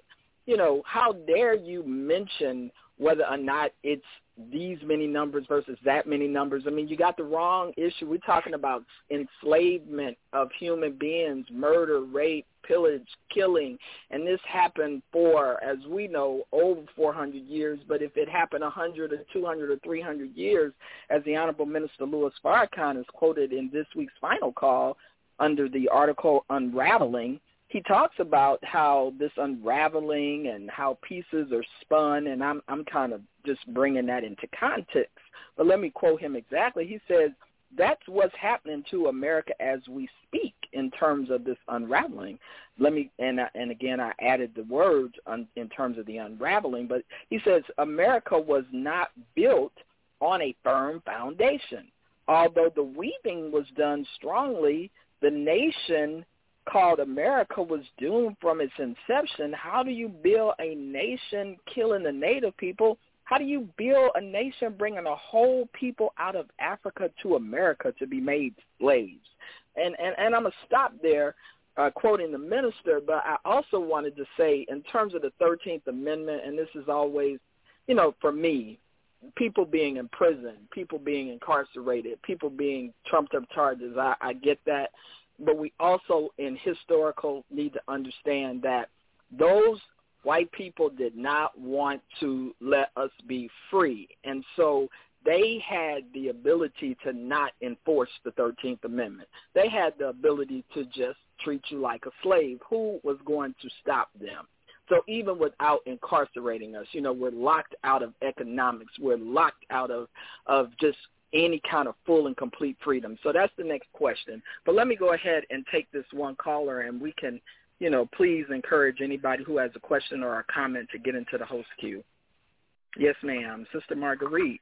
How dare you mention whether or not it's these many numbers versus that many numbers. I mean, you got the wrong issue. We're talking about enslavement of human beings, murder, rape, pillage, killing, and this happened for, as we know, over 400 years. But if it happened 100 or 200 or 300 years, as the Honorable Minister Louis Farrakhan is quoted in this week's Final Call under the article Unraveling, he talks about how this unraveling and how pieces are spun, and I'm kind of just bringing that into context. But let me quote him exactly. He says, that's what's happening to America as we speak in terms of this unraveling. And again, I added the words in terms of the unraveling, but he says America was not built on a firm foundation. Although the weaving was done strongly, the nation called America was doomed from its inception. How do you build a nation killing the native people? How do you build a nation bringing a whole people out of Africa to America to be made slaves? And I'm going to stop there quoting the minister, but I also wanted to say in terms of the 13th Amendment, and this is always, for me, people being in prison, people being incarcerated, people being trumped up charges, I get that. But we also, in historical, need to understand that those white people did not want to let us be free. And so they had the ability to not enforce the 13th Amendment. They had the ability to just treat you like a slave. Who was going to stop them? So even without incarcerating us, we're locked out of economics. We're locked out of just any kind of full and complete freedom. So that's the next question. But let me go ahead and take this one caller, and we can, please encourage anybody who has a question or a comment to get into the host queue. Yes, ma'am. Sister Marguerite.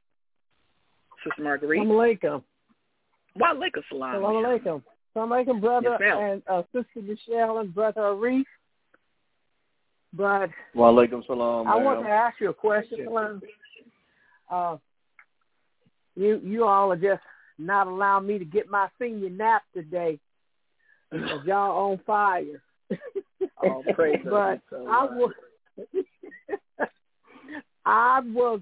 Sister Marguerite. Assalamu alaikum. Wa alaikum salam. Assalamu alaikum. Assalamu alaikum, brother, yes, and Sister Michelle and Brother Arif. But Wa alaikum salam. I want to ask you a question. You all are just not allowing me to get my senior nap today because y'all on fire. Oh, praise but I was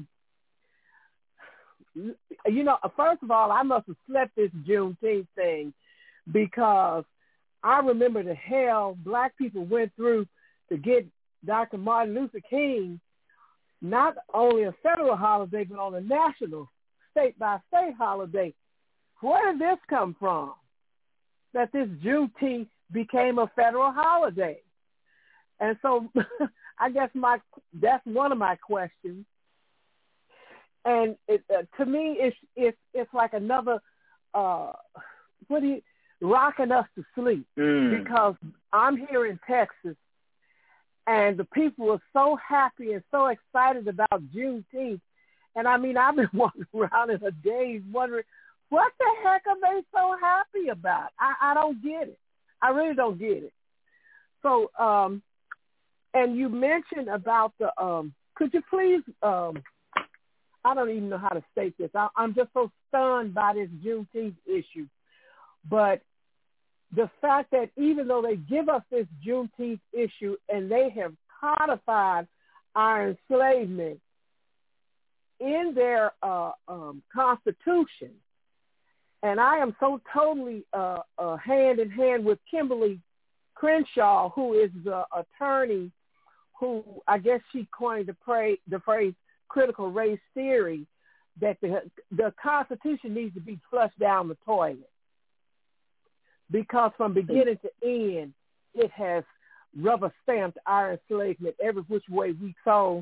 first of all, I must have slept this Juneteenth thing because I remember the hell black people went through to get Dr. Martin Luther King not only a federal holiday, but on a national, state-by-state holiday. Where did this come from, that this Juneteenth became a federal holiday? And so I guess that's one of my questions. And to me, it's like another rocking us to sleep, because I'm here in Texas, and the people are so happy and so excited about Juneteenth. And I mean, I've been walking around in a daze wondering, what the heck are they so happy about? I don't get it. I really don't get it. So, and you mentioned about the, could you please, I don't even know how to state this. I'm just so stunned by this Juneteenth issue. But the fact that even though they give us this Juneteenth issue and they have codified our enslavement in their Constitution, and I am so totally hand in hand with Kimberly Crenshaw, who is the attorney who, I guess she coined the phrase critical race theory, that the Constitution needs to be flushed down the toilet. Because from beginning to end, it has rubber stamped our enslavement every which way we so.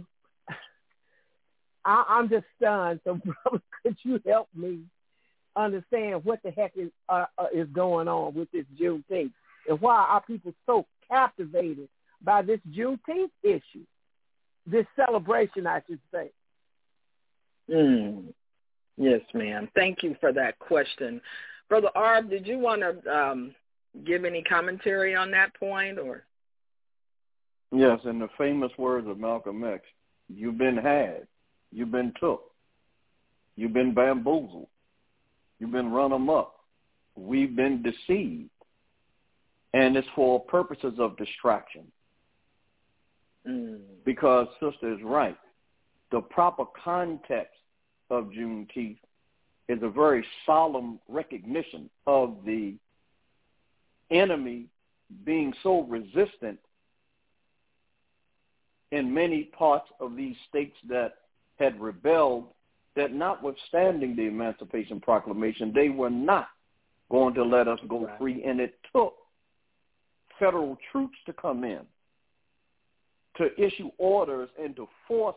I'm just stunned. So, brother, could you help me understand what the heck is going on with this Juneteenth, and why are people so captivated by this Juneteenth issue, this celebration, I should say? Yes, ma'am. Thank you for that question. Brother Arb, did you want to give any commentary on that point? Or? Yes, in the famous words of Malcolm X, you've been had, you've been took, you've been bamboozled, you've been run amok, we've been deceived, and it's for purposes of distraction. Because sister is right. The proper context of Juneteenth is a very solemn recognition of the enemy being so resistant in many parts of these states that had rebelled, that notwithstanding the Emancipation Proclamation, they were not going to let us go free. And it took federal troops to come in to issue orders and to force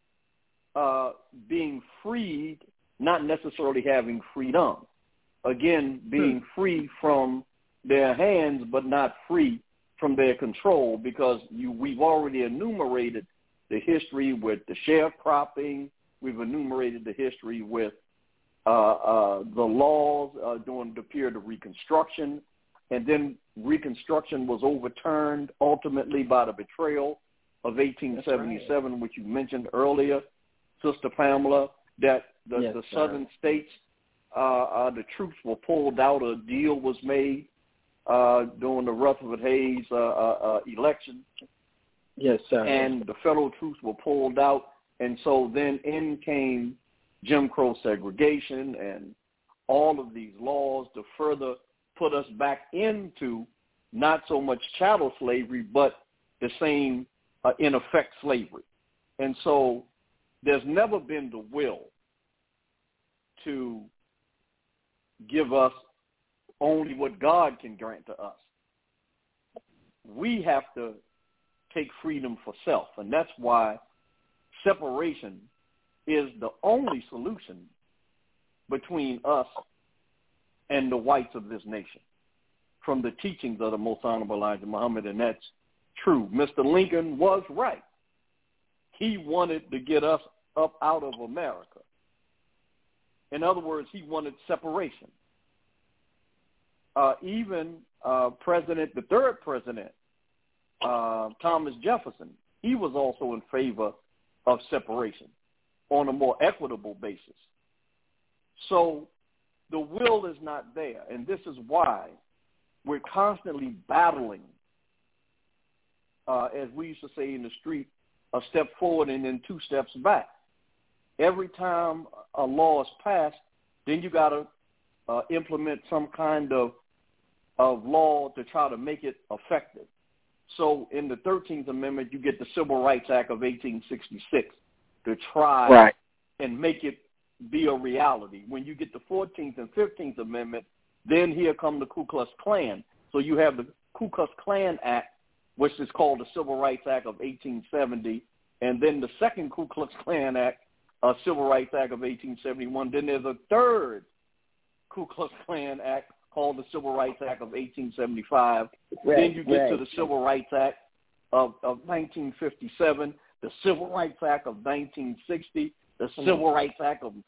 being freed, not necessarily having freedom. Again, being free from their hands, but not free from their control, because we've already enumerated the history with the sharecropping. We've enumerated the history with the laws during the period of Reconstruction. And then Reconstruction was overturned ultimately by the betrayal of 1877, which you mentioned earlier, Sister Pamela, that the southern states, the troops were pulled out. A deal was made during the Rutherford Hayes election. Yes, sir. And the federal troops were pulled out. And so then in came Jim Crow segregation and all of these laws to further put us back into not so much chattel slavery, but the same, in effect, slavery. And so there's never been the will to give us only what God can grant to us. We have to take freedom for self, and that's why separation is the only solution between us and the whites of this nation, from the teachings of the Most Honorable Elijah Muhammad, and that's true. Mr. Lincoln was right. He wanted to get us up out of America. In other words, he wanted separation. Even the third president, Thomas Jefferson, he was also in favor of separation on a more equitable basis. So the will is not there, and this is why we're constantly battling, as we used to say in the street, a step forward and then two steps back. Every time a law is passed, then you got to implement some kind of law to try to make it effective. So in the 13th Amendment, you get the Civil Rights Act of 1866. to try and make it be a reality. When you get the 14th and 15th Amendment, then here come the Ku Klux Klan. So you have the Ku Klux Klan Act, which is called the Civil Rights Act of 1870, and then the second Ku Klux Klan Act, Civil Rights Act of 1871. Then there's a third Ku Klux Klan Act called the Civil Rights Act of 1875. Then you get to the Civil Rights Act of 1957, the Civil Rights Act of 1960, the Civil Rights Act of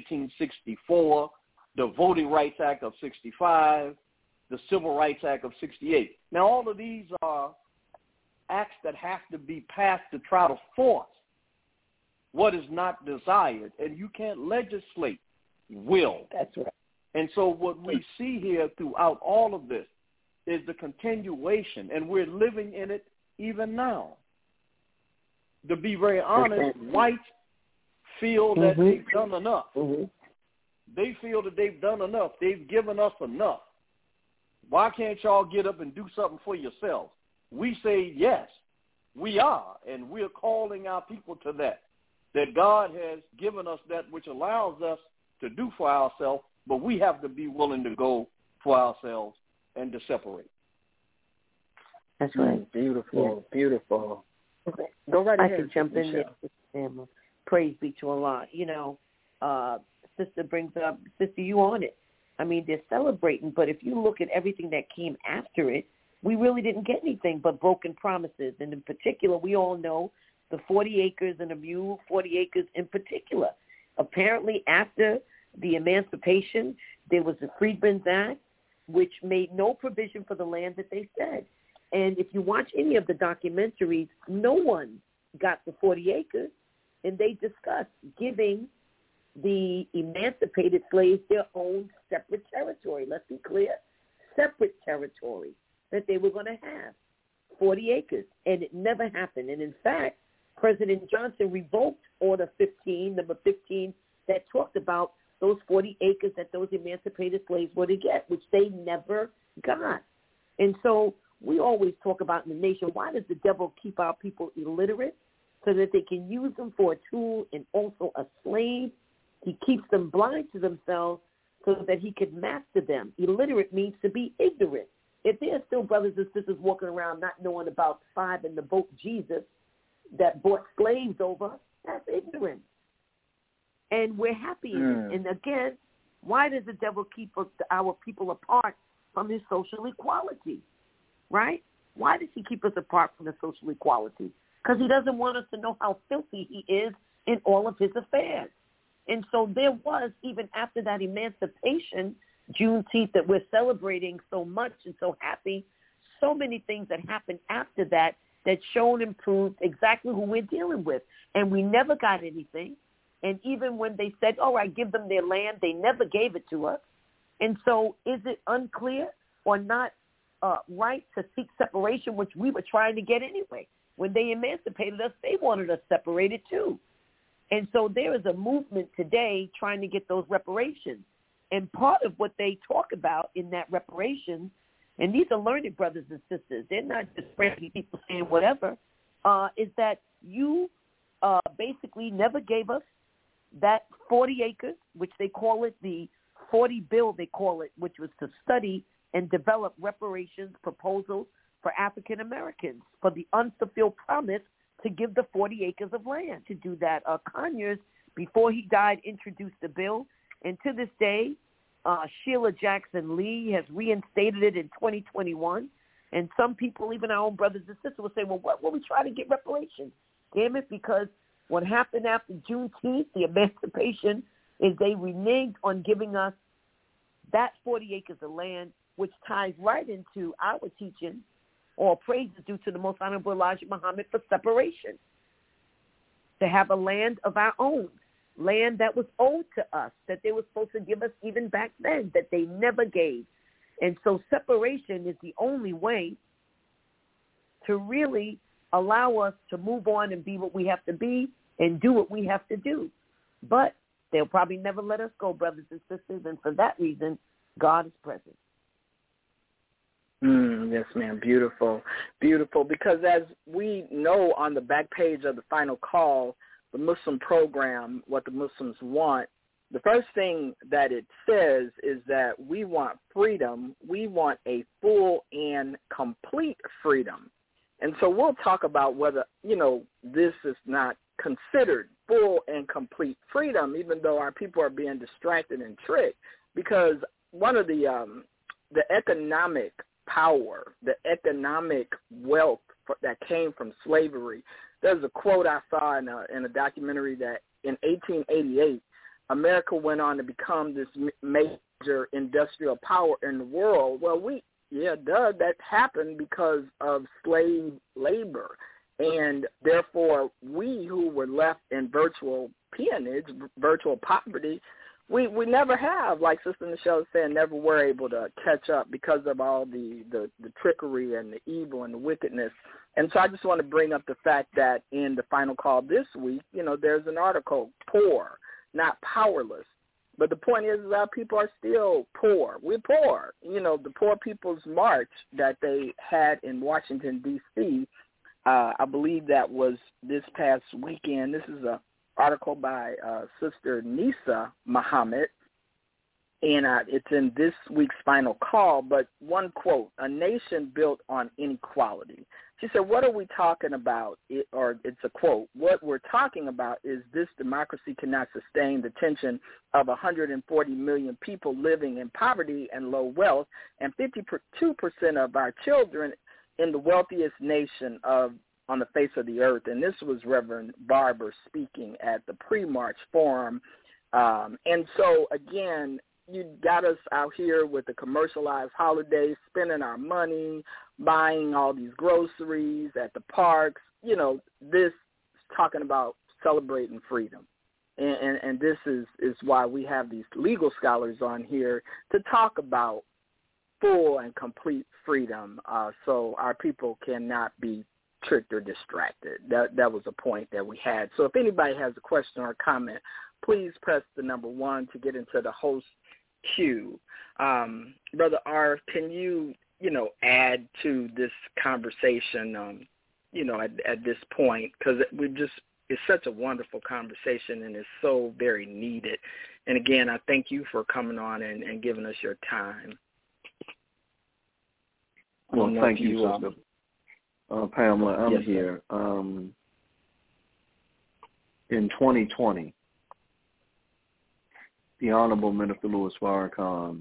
1964, the Voting Rights Act of 65, the Civil Rights Act of 68. Now, all of these are acts that have to be passed to try to force what is not desired, and you can't legislate will. That's right. And so what we see here throughout all of this is the continuation, and we're living in it even now. To be very honest, whites feel that they've done enough. They feel that they've done enough. They've given us enough. Why can't y'all get up and do something for yourselves? We say, yes, we are, and we're calling our people to that God has given us that which allows us to do for ourselves, but we have to be willing to go for ourselves and to separate. That's right. Beautiful, beautiful. Okay. Go right ahead. I can jump in there. Praise be to Allah. You know, Sister brings up, Sister, you on it. I mean, they're celebrating, but if you look at everything that came after it, we really didn't get anything but broken promises. And in particular, we all know the 40 acres and a mule, 40 acres in particular. Apparently, after the emancipation, there was the Freedmen's Act, which made no provision for the land that they said. And if you watch any of the documentaries, no one got the 40 acres, and they discussed giving the emancipated slaves their own separate territory. Let's be clear, separate territory that they were going to have, 40 acres, and it never happened. And in fact, President Johnson revoked Order 15, number 15, that talked about those 40 acres that those emancipated slaves were to get, which they never got. And so we always talk about in the nation, why does the devil keep our people illiterate? So that they can use them for a tool and also a slave. He keeps them blind to themselves so that he can master them. Illiterate means to be ignorant. If there are still brothers and sisters walking around not knowing about 5 in the boat Jesus that brought slaves over, that's ignorant. And we're happy in it. And again, why does the devil keep our people apart from his social equality, right? Why does he keep us apart from the social equality? Because he doesn't want us to know how filthy he is in all of his affairs. And so there was, even after that emancipation, Juneteenth that we're celebrating so much and so happy, so many things that happened after that that showed and proved exactly who we're dealing with. And we never got anything. And even when they said, all right, give them their land, they never gave it to us. And so is it unclear or not right to seek separation, which we were trying to get anyway? When they emancipated us, they wanted us separated too. And so there is a movement today trying to get those reparations. And part of what they talk about in that reparations, and these are learned brothers and sisters, they're not just crazy people saying whatever, is that you basically never gave us that 40 acres, which they call it the 40 bill, they call it, which was to study and develop reparations proposals for African Americans for the unfulfilled promise to give the 40 acres of land. To do that, Conyers, before he died, introduced the bill, and to this day, Sheila Jackson Lee has reinstated it in 2021. And some people, even our own brothers and sisters, will say, well, what will we try to get reparations? Damn it, because what happened after Juneteenth, the emancipation, is they reneged on giving us that 40 acres of land, which ties right into our teaching, all praise is due to the Most Honorable Elijah Muhammad for separation, to have a land of our own, land that was owed to us, that they were supposed to give us even back then, that they never gave. And so separation is the only way to really allow us to move on and be what we have to be and do what we have to do. But they'll probably never let us go, brothers and sisters, and for that reason, God is present. Yes, ma'am. Beautiful. Beautiful. Because as we know on the back page of the final call, the Muslim program, what the Muslims want, the first thing that it says is that we want freedom. We want a full and complete freedom. And so we'll talk about whether, this is not considered full and complete freedom, even though our people are being distracted and tricked, because one of the economic power, the economic wealth that came from slavery, there's a quote I saw in a documentary that in 1888, America went on to become this major industrial power in the world. Well, that happened because of slave labor. And therefore, we who were left in virtual peonage, virtual poverty, we never have, like Sister Michelle said, never were able to catch up because of all the trickery and the evil and the wickedness. And so I just want to bring up the fact that in the final call this week, there's an article, Poor, Not Powerless. But the point is our people are still poor. We're poor. The Poor People's March that they had in Washington, D.C., I believe that was this past weekend. This is an article by Sister Nisa Muhammad, and it's in this week's final call. But one quote, "A nation built on inequality." She said, what are we talking about? It's a quote. "What we're talking about is this democracy cannot sustain the tension of 140 million people living in poverty and low wealth, and 52% of our children in the wealthiest nation on the face of the earth." And this was Reverend Barber speaking at the pre-March forum. And so, again, you got us out here with the commercialized holidays, spending our money, buying all these groceries at the parks. This is talking about celebrating freedom. And this is why we have these legal scholars on here to talk about full and complete freedom, so our people cannot be tricked or distracted. That was a point that we had. So if anybody has a question or a comment, please press the number 1 to get into the host queue. Brother R, can you, add to this conversation, at this point? Because it's such a wonderful conversation and it's so very needed. And again, I thank you for coming on and giving us your time. Well, thank you, Sister Pamela. I'm yes, here. In 2020, the Honorable Minister Louis Farrakhan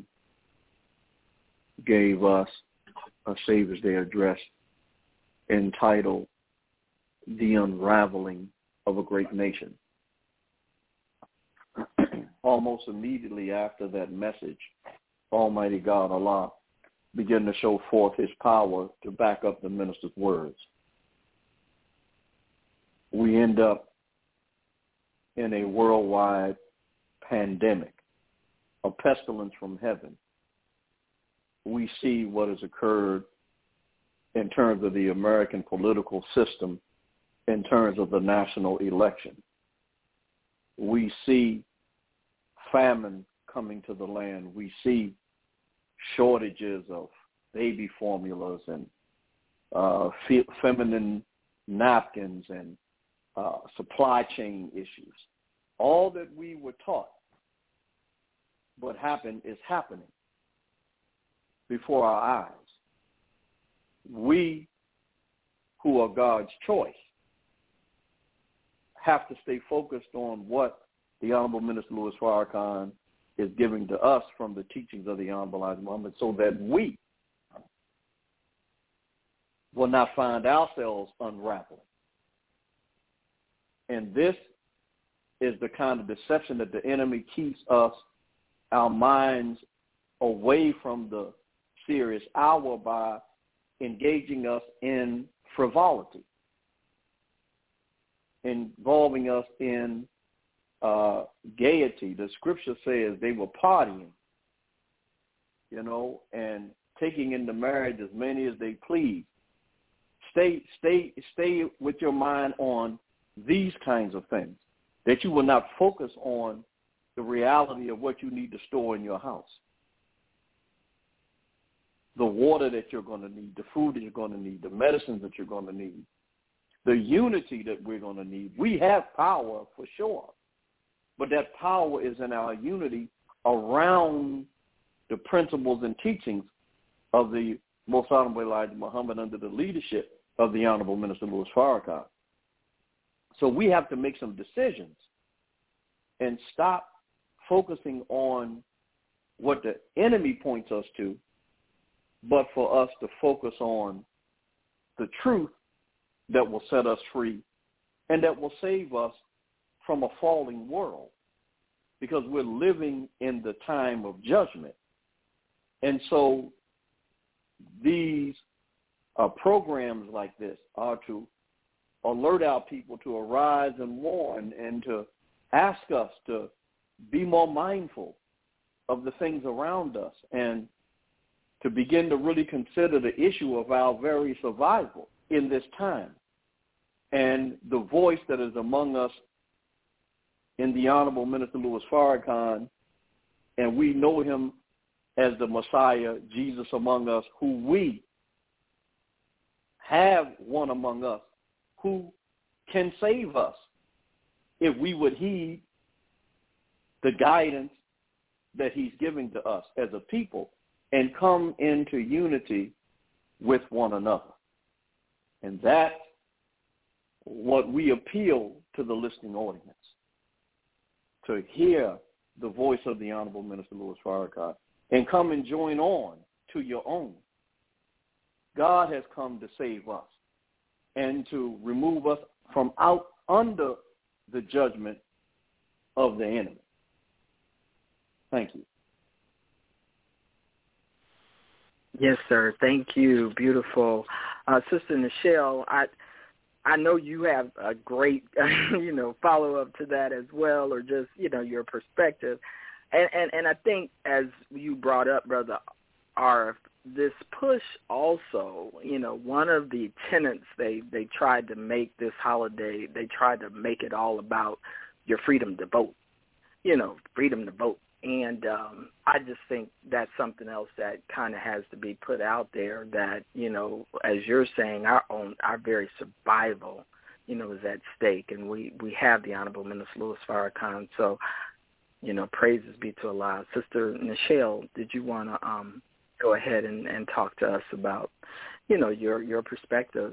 gave us a Savior's Day address entitled "The Unraveling of a Great Nation." Almost immediately after that message, Almighty God, Allah, began to show forth his power to back up the minister's words. We end up in a worldwide pandemic, a pestilence from heaven. We see what has occurred in terms of the American political system, in terms of the national election. We see famine coming to the land. We see shortages of baby formulas and feminine napkins and supply chain issues. All that we were taught what happened is happening before our eyes. We, who are God's choice, have to stay focused on what the Honorable Minister Louis Farrakhan is giving to us from the teachings of the Honorable Elijah Muhammad, so that we will not find ourselves unraveling. And this is the kind of deception that the enemy keeps us, our minds, away from the serious hour by engaging us in frivolity, involving us in gaiety. The scripture says they were partying, and taking into marriage as many as they please. Stay with your mind on these kinds of things, that you will not focus on the reality of what you need to store in your house, the water that you're going to need, the food that you're going to need, the medicines that you're going to need, the unity that we're going to need. We have power for sure, but that power is in our unity around the principles and teachings of the Most Honorable Elijah Muhammad under the leadership of the Honorable Minister Louis Farrakhan. So we have to make some decisions and stop focusing on what the enemy points us to, but for us to focus on the truth that will set us free and that will save us from a falling world, because we're living in the time of judgment. And so these programs like this are to alert our people to arise and warn and to ask us to be more mindful of the things around us and to begin to really consider the issue of our very survival in this time. And the voice that is among us in the Honorable Minister Louis Farrakhan, and we know him as the Messiah, Jesus among us, who we have one among us who can save us if we would heed the guidance that he's giving to us as a people and come into unity with one another. And that's what we appeal to the listening audience, to hear the voice of the Honorable Minister Louis Farrakhan and come and join on to your own. God has come to save us and to remove us from out under the judgment of the enemy. Thank you. Yes, sir. Thank you. Beautiful. Sister Nichelle, I know you have a great, follow-up to that as well, or just, your perspective. And I think, as you brought up, Brother Arif, this push also, one of the tenets they tried to make this holiday, they tried to make it all about your freedom to vote, freedom to vote. And I just think that's something else that kind of has to be put out there, that, as you're saying, our very survival, is at stake. And we have the Honorable Minister Louis Farrakhan. So, praises be to Allah. Sister Nichelle, did you want to go ahead and talk to us about, your perspective?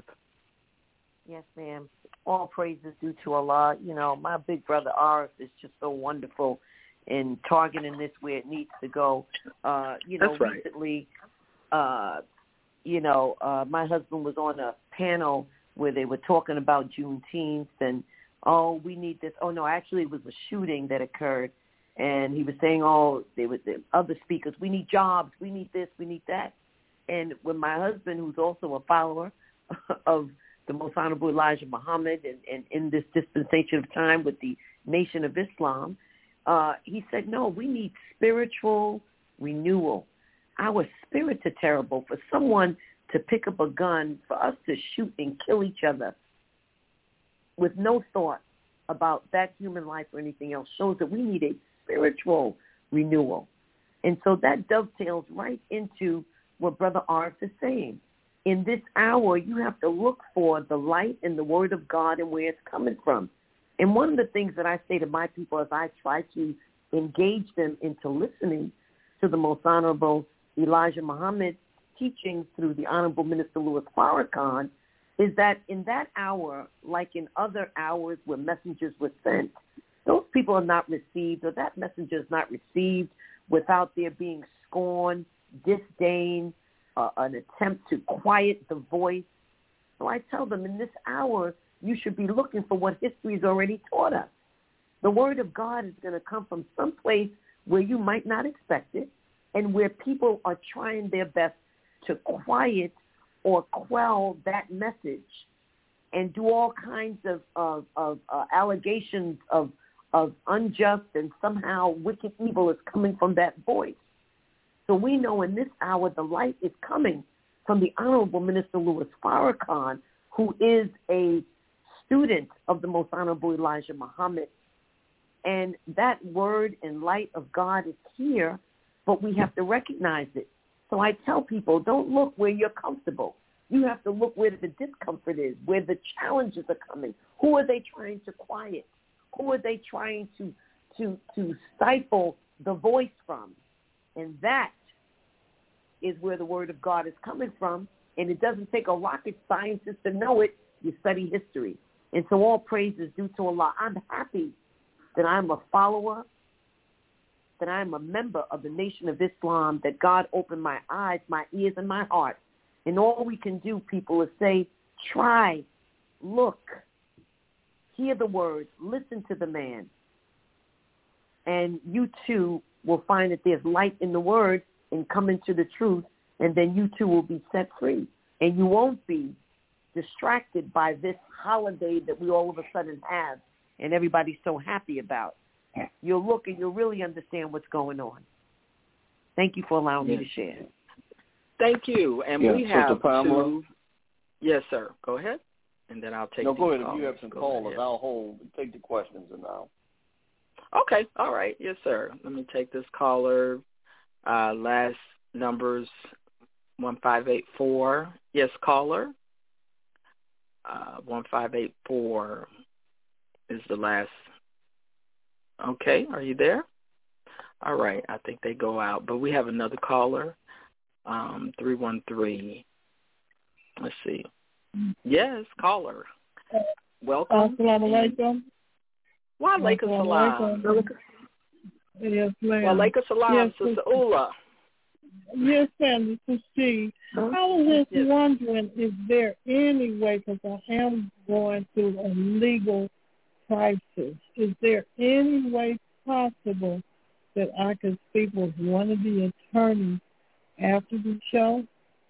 Yes, ma'am. All praises due to Allah. My big brother Arif is just so wonderful in targeting this where it needs to go. That's right. Recently, my husband was on a panel where they were talking about Juneteenth and, we need this. Oh, no, actually it was a shooting that occurred. And he was saying, they were the other speakers, we need jobs, we need this, we need that. And when my husband, who's also a follower of the Most Honorable Elijah Muhammad and in this dispensation of time with the Nation of Islam, he said, no, we need spiritual renewal. Our spirits are terrible. For someone to pick up a gun, for us to shoot and kill each other with no thought about that human life or anything else shows that we need a spiritual renewal. And so that dovetails right into what Brother Arif is saying. In this hour, you have to look for the light in the Word of God and where it's coming from. And one of the things that I say to my people as I try to engage them into listening to the Most Honorable Elijah Muhammad's teachings through the Honorable Minister Louis Farrakhan is that in that hour, like in other hours where messengers were sent, those people are not received, or that messenger is not received without there being scorn, disdain, an attempt to quiet the voice. So I tell them in this hour, you should be looking for what history has already taught us. The Word of God is going to come from some place where you might not expect it, and where people are trying their best to quiet or quell that message and do all kinds of allegations of unjust and somehow wicked evil is coming from that voice. So we know in this hour the light is coming from the Honorable Minister Louis Farrakhan, who is a student of the Most Honorable Elijah Muhammad. And that word and light of God is here, but we have to recognize it. So I tell people, don't look where you're comfortable. You have to look where the discomfort is, where the challenges are coming. Who are they trying to quiet? Who are they trying to stifle the voice from? And that is where the word of God is coming from. And it doesn't take a rocket scientist to know it. You study history. And so all praise is due to Allah. I'm happy that I'm a follower, that I'm a member of the Nation of Islam, that God opened my eyes, my ears, and my heart. And all we can do, people, is say, try, look, hear the words, listen to the man. And you too will find that there's light in the word and come into the truth, and then you too will be set free. And you won't be distracted by this holiday that we all of a sudden have and everybody's so happy about. You'll look and you'll really understand what's going on. Thank you for allowing me to share. Thank you. And we have Pamela. two. Yes, sir. Go ahead. And then I'll take No, go ahead. callers. If you have some callers, I'll hold and take the questions and now. Okay. All right. Yes, sir. Let me take this caller. Last numbers 1584. Yes, caller. 1584 is the last. Okay. Are you there? All right. I think they go out. But we have another caller. 313. Let's see. Yes, caller. Welcome. Assalamu alaikum. Wa alaikum salam. Yes, ma'am. Wa alaikum salam, Yes, Sister Ula. Yes, ma'am, this is she. I was just wondering, is there any way, because I am going through a legal crisis, is there any way possible that I could speak with one of the attorneys after the show?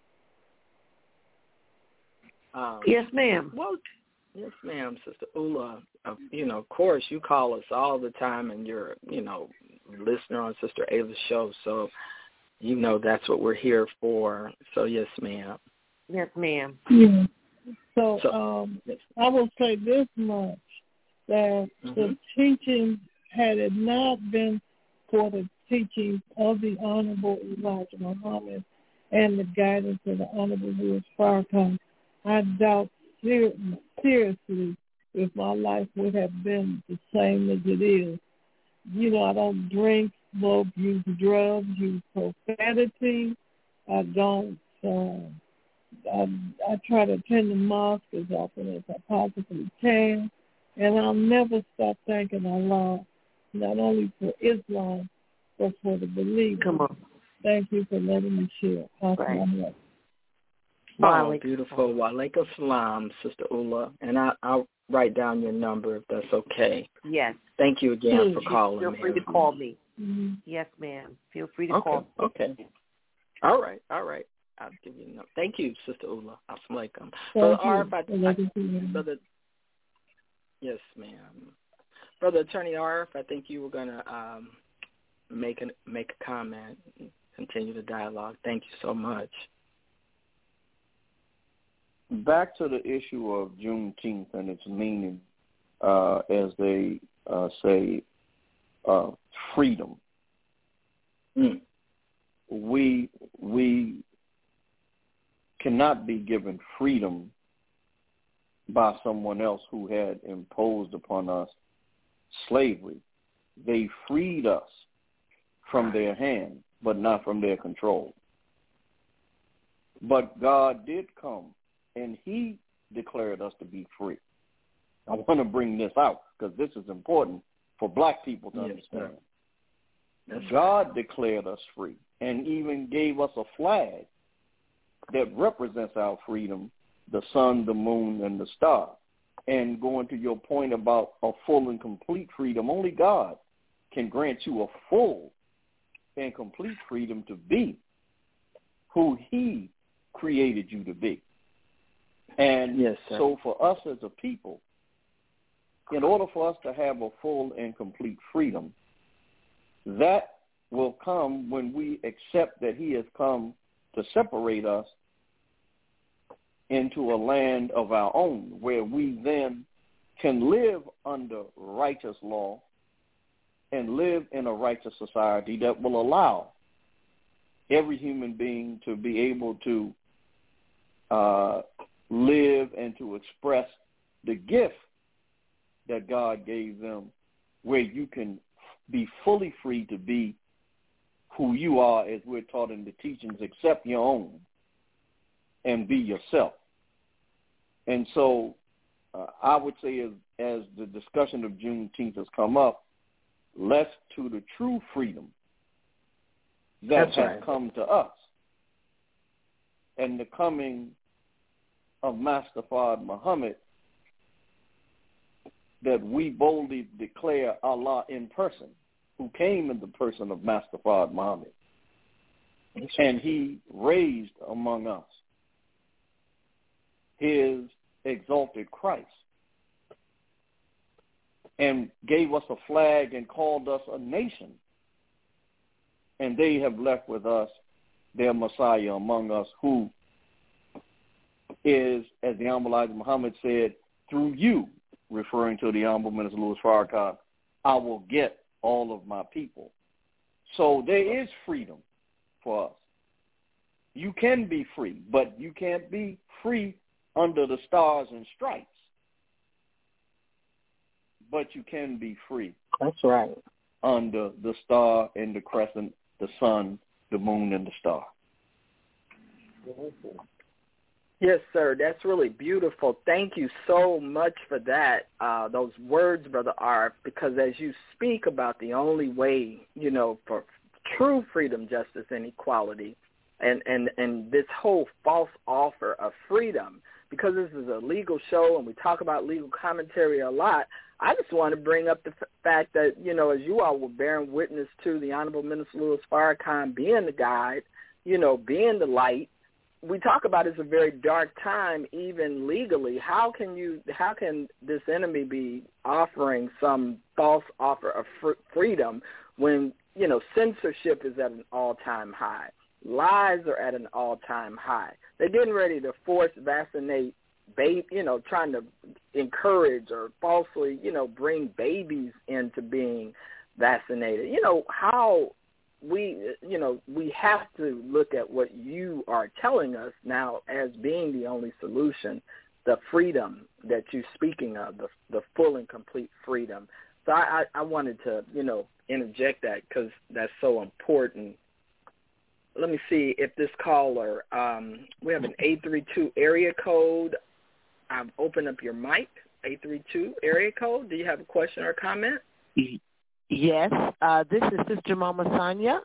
Yes, ma'am. Well, yes, ma'am, Sister Ula. Of course, you call us all the time, and you're, a listener on Sister Ayla's show, so that's what we're here for. So, yes, ma'am. Yes, ma'am. Yeah. So I will say this much, that the teaching, had it not been for the teachings of the Honorable Elijah Muhammad and the guidance of the Honorable Louis Farrakhan, I doubt seriously if my life would have been the same as it is. I don't drink, smoke, use drugs, use profanity. I don't. I try to attend the mosque as often as I possibly can, and I'll never stop thanking Allah, not only for Islam, but for the believers. Come on. Thank you for letting me share. Right. Oh, beautiful. Wa alaikum salam, Sister Ula. And I'll write down your number if that's okay. Yes. Thank you again for calling. Feel free to call me. Mm-hmm. Yes, ma'am. Feel free to call me. Okay. All right. I'll give you a number. Thank you, Sister Ula. Assalamu alaikum. Brother, yes, ma'am. Brother Attorney Arif, I think you were going to make a comment and continue the dialogue. Thank you so much. Back to the issue of Juneteenth and its meaning, as they say, freedom. We cannot be given freedom by someone else who had imposed upon us slavery. They freed us from their hand, but not from their control. But God did come, and he declared us to be free. I want to bring this out because this is important for black people to understand. God declared us free and even gave us a flag that represents our freedom, the sun, the moon, and the star. And going to your point about a full and complete freedom, only God can grant you a full and complete freedom to be who he created you to be. And so for us as a people, in order for us to have a full and complete freedom, that will come when we accept that he has come to separate us into a land of our own, where we then can live under righteous law and live in a righteous society that will allow every human being to be able to live and to express the gift that God gave them, where you can be fully free to be who you are, as we're taught in the teachings, accept your own and be yourself. And so I would say as the discussion of Juneteenth has come up, let's to the true freedom that has come to us, and the coming of Master Fard Muhammad, that we boldly declare Allah in person, who came in the person of Master Fard Muhammad, and he raised among us his exalted Christ and gave us a flag and called us a nation. And they have left with us their Messiah among us, who is, as the Honorable Elijah Muhammad said, through you, referring to the Honorable Minister Louis Farrakhan, I will get all of my people. So there is freedom for us. You can be free, but you can't be free under the stars and stripes. But you can be free. That's right. Under the star and the crescent, the sun, the moon, and the star. Yes, sir. That's really beautiful. Thank you so much for that, those words, Brother Arf, because as you speak about the only way, for true freedom, justice, and equality, and this whole false offer of freedom, because this is a legal show and we talk about legal commentary a lot, I just want to bring up the fact that, as you all were bearing witness to the Honorable Minister Louis Farrakhan being the guide, being the light, we talk about it's a very dark time, even legally. How can this enemy be offering some false offer of freedom when, censorship is at an all-time high? Lies are at an all-time high. They're getting ready to force vaccinate, trying to encourage or falsely, bring babies into being vaccinated. How we have to look at what you are telling us now as being the only solution, the freedom that you're speaking of, the full and complete freedom. So I wanted to, interject that because that's so important. Let me see if this caller, we have an 832 area code. I've opened up your mic, 832 area code. Do you have a question or comment? Yes, this is Sister Mama Sonia,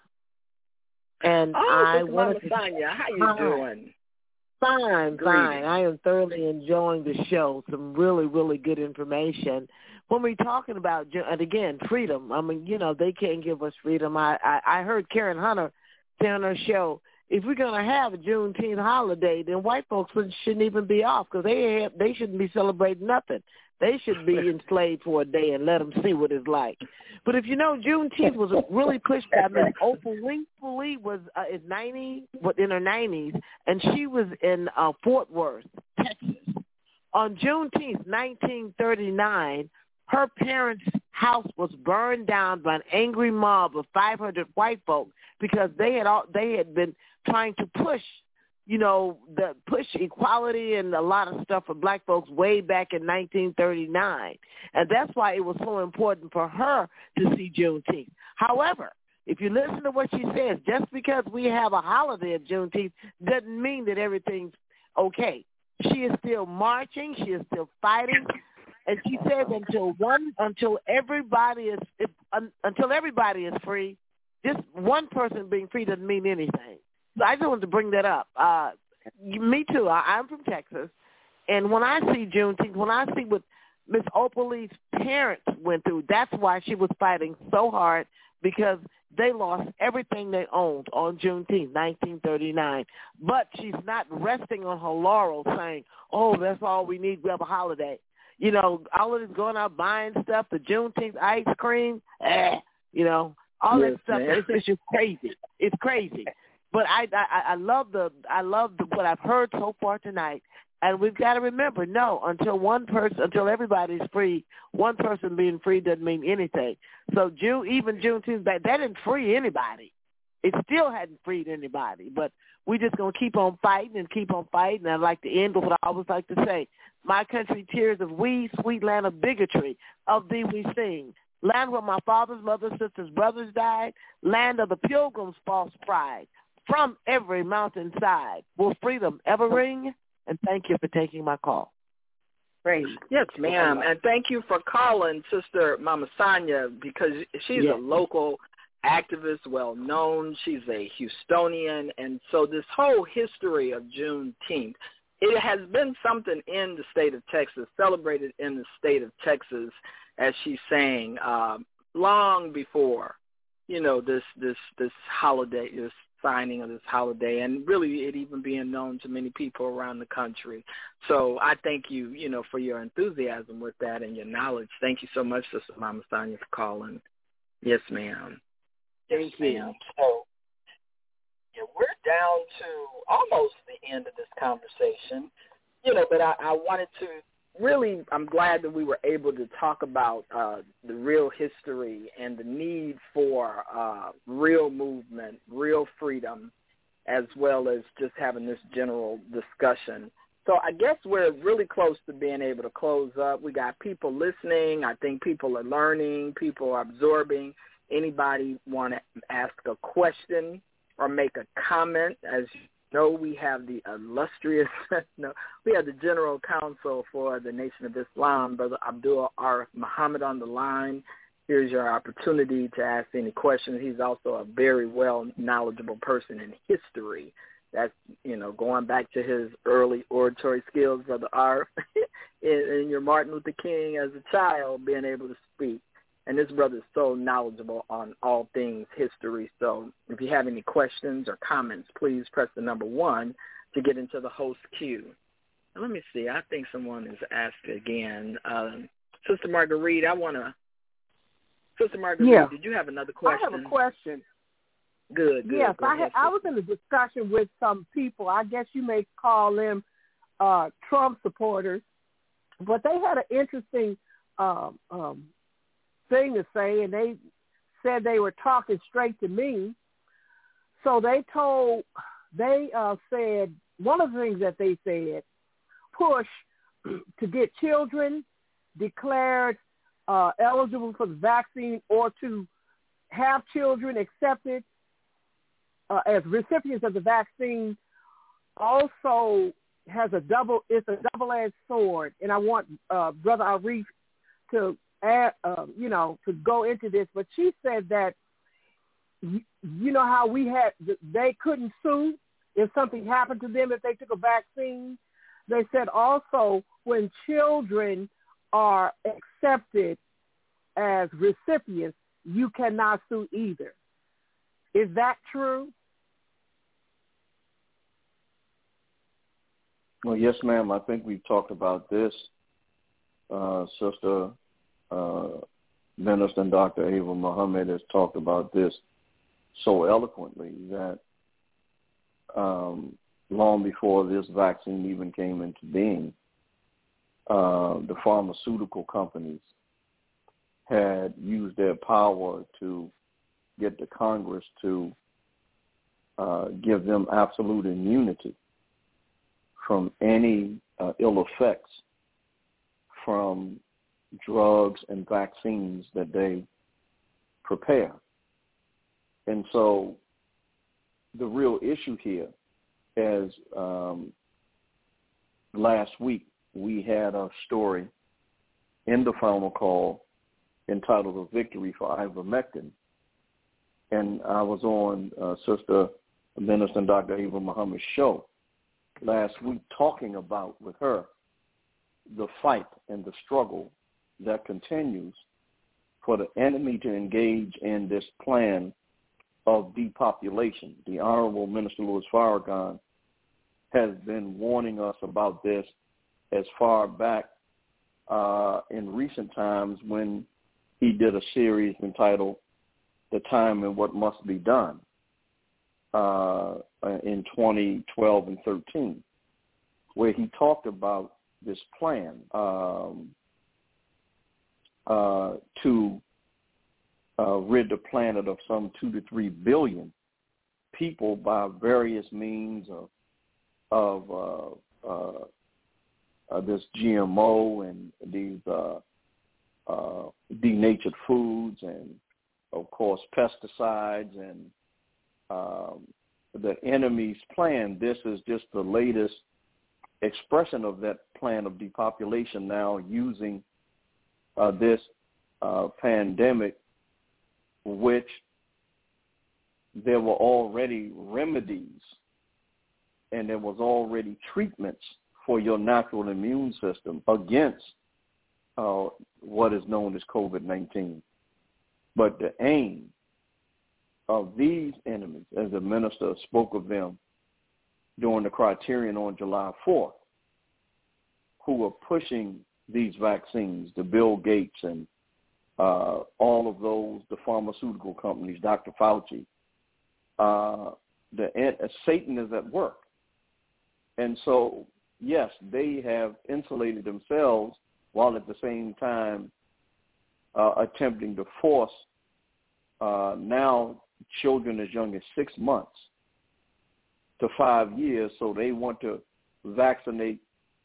and Sister Mama Sonia, how you doing? Fine. I am thoroughly enjoying the show. Some really, really good information. When we're talking about, and again, freedom, they can't give us freedom. I heard Karen Hunter say on her show, if we're going to have a Juneteenth holiday, then white folks shouldn't even be off because they shouldn't be celebrating nothing. They should be enslaved for a day and let them see what it's like. But if Juneteenth was really pushed by Miss Oprah Winfrey was in her 90s, and she was in Fort Worth, Texas. On Juneteenth, 1939, her parents' house was burned down by an angry mob of 500 white folks because they had been trying to push push equality and a lot of stuff for black folks way back in 1939. And that's why it was so important for her to see Juneteenth. However, if you listen to what she says, just because we have a holiday of Juneteenth doesn't mean that everything's okay. She is still marching. She is still fighting. And she says until everybody is free, just one person being free doesn't mean anything. So I just wanted to bring that up. Me too. I'm from Texas, and when I see Juneteenth, when I see what Miss Oprah Lee's parents went through, that's why she was fighting so hard, because they lost everything they owned on Juneteenth, 1939. But she's not resting on her laurels saying, oh, that's all we need, we have a holiday. All of this going out buying stuff, the Juneteenth ice cream, all that stuff. It's just crazy. It's crazy. But I love what I've heard so far tonight, and we've got to remember, until everybody's free, one person being free doesn't mean anything. So even Juneteenth, that didn't free anybody. it still hadn't freed anybody. But we're just going to keep on fighting and keep on fighting. And I'd like to end with what I always like to say. My country, tears of we, sweet land of bigotry, of thee we sing. Land where my fathers, mothers, sisters, brothers died. Land of the pilgrims' false pride. From every mountainside, will freedom ever ring? And thank you for taking my call. Great. Yes, ma'am. And thank you for calling Sister Mama Sonia, because she's a local activist, well-known. She's a Houstonian. And so this whole history of Juneteenth, it has been something in the state of Texas, celebrated in the state of Texas, as she's saying, long before, this holiday, this signing of this holiday, and really it even being known to many people around the country. So I thank you, for your enthusiasm with that and your knowledge. Thank you so much, Sister Mama Sonia, for calling. Yes, ma'am. Yes, ma'am. So we're down to almost the end of this conversation, but I wanted to really, I'm glad that we were able to talk about the real history and the need for real movement, real freedom, as well as just having this general discussion. So I guess we're really close to being able to close up. We got people listening. I think people are learning. People are absorbing. Anybody want to ask a question or make a comment? As you know, we have the illustrious, we have the General Counsel for the Nation of Islam, Brother Abdul Arif Muhammad, on the line. Here's your opportunity to ask any questions. He's also a very well knowledgeable person in history. That's, going back to his early oratory skills, Brother Arif, in your Martin Luther King as a child, being able to speak. And this brother is so knowledgeable on all things history. So if you have any questions or comments, please press the number 1 to get into the host queue. Now, let me see. I think someone is asked again. Sister Marguerite, Sister Marguerite, did you have another question? I have a question. Good. Yes, I was in a discussion with some people. I guess you may call them Trump supporters. But they had an interesting thing to say, and they said they were talking straight to me. So they said, one of the things that they said, push to get children declared eligible for the vaccine, or to have children accepted as recipients of the vaccine, also has a double-edged sword. And I want Brother Arif to add, to go into this. But she said that, how they couldn't sue if something happened to them if they took a vaccine. They said also when children are accepted as recipients, you cannot sue either. Is that true? Well, yes, ma'am. I think we've talked about this. Sister Minister and Dr. Ava Muhammad has talked about this so eloquently that long before this vaccine even came into being, the pharmaceutical companies had used their power to get the Congress to give them absolute immunity from any ill effects from drugs and vaccines that they prepare. And so the real issue here is last week we had a story in the Final Call entitled "A Victory for Ivermectin." And I was on Sister Minister and Dr. Ava Muhammad's show last week talking about with her the fight and the struggle that continues for the enemy to engage in this plan of depopulation. The Honorable Minister Louis Farrakhan has been warning us about this as far back in recent times when he did a series entitled "The Time and What Must Be Done" in 2012 and 13, where he talked about this plan to rid the planet of some 2 to 3 billion people by various means of this GMO and these denatured foods and, of course, pesticides and the enemy's plan. This is just the latest expression of that plan of depopulation now using this pandemic, which there were already remedies and there was already treatments for your natural immune system against what is known as COVID-19. But the aim of these enemies, as the minister spoke of them during the Criterion on July 4th, who are pushing these vaccines, the Bill Gates and all of those, the pharmaceutical companies, Dr. Fauci, Satan is at work. And so, yes, they have insulated themselves while at the same time attempting to force now children as young as 6 months to 5 years. So they want to vaccinate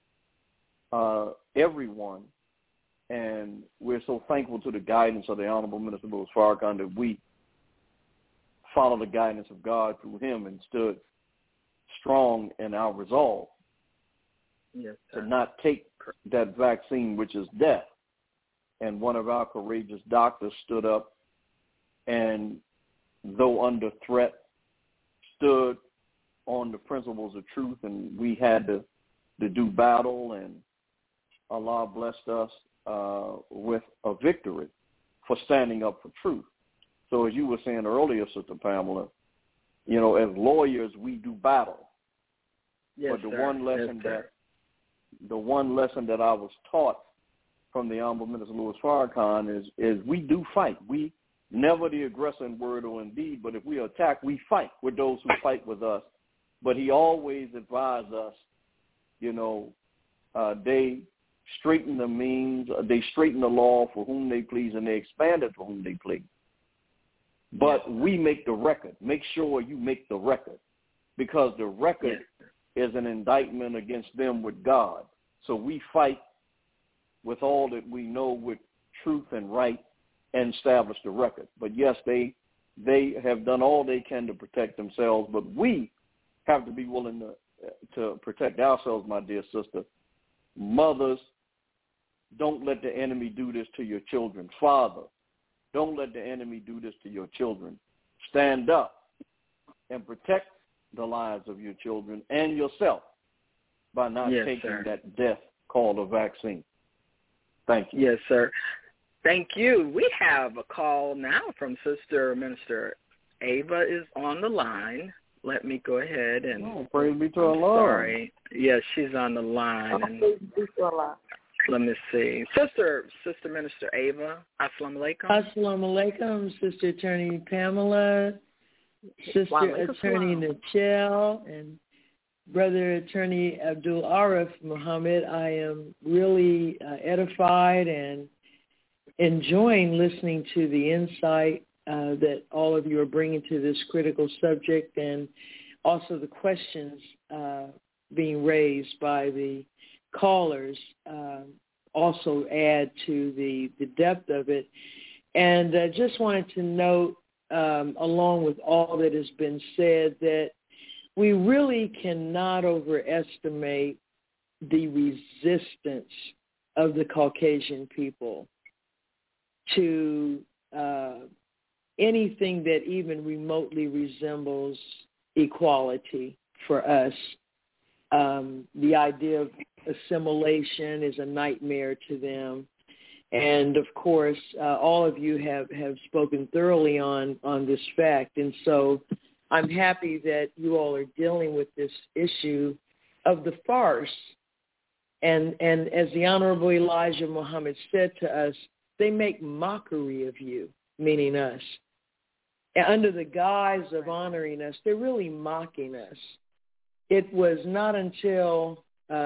everyone. And we're so thankful to the guidance of the Honorable Minister Louis Farrakhan that we follow the guidance of God through him and stood strong in our resolve to not take that vaccine, which is death. And one of our courageous doctors stood up and, though under threat, stood on the principles of truth, and we had to do battle, and Allah blessed us with a victory for standing up for truth. So as you were saying earlier, Sister Pamela, you know, as lawyers, we do battle. Yes, but the sir. one lesson that I was taught from the Honorable Minister Louis Farrakhan is we do fight. We never the aggressor in word or in deed, but if we attack, we fight with those who fight with us. But he always advised us, you know, they straighten the means, they straighten the law for whom they please, and they expand it for whom they please. But we make the record. Make sure you make the record, because the record is an indictment against them with God. So we fight with all that we know with truth and right and establish the record. But yes, they have done all they can to protect themselves, but we have to be willing to protect ourselves, my dear sister. Mothers, don't let the enemy do this to your children. Father, don't let the enemy do this to your children. Stand up and protect the lives of your children and yourself by not taking that death called a vaccine. Thank you. Yes, sir. Thank you. We have a call now from Sister Minister Ava is on the line. Let me go ahead and... praise be to Allah. Sorry. Yes, she's on the line. And let me see. Sister Minister Ava, Assalamu alaikum. Assalamu alaikum, Sister Attorney Pamela, Sister Attorney Nichelle, and Brother Attorney Abdul Arif Muhammad. I am really edified and enjoying listening to the insight that all of you are bringing to this critical subject, and also the questions being raised by the callers also add to the depth of it. And I just wanted to note, along with all that has been said, that we really cannot overestimate the resistance of the Caucasian people to anything that even remotely resembles equality for us. The idea of assimilation is a nightmare to them. And, of course, all of you have spoken thoroughly on this fact. And so I'm happy that you all are dealing with this issue of the farce. And as the Honorable Elijah Muhammad said to us, they make mockery of you, meaning us. And under the guise of honoring us, they're really mocking us. It was not until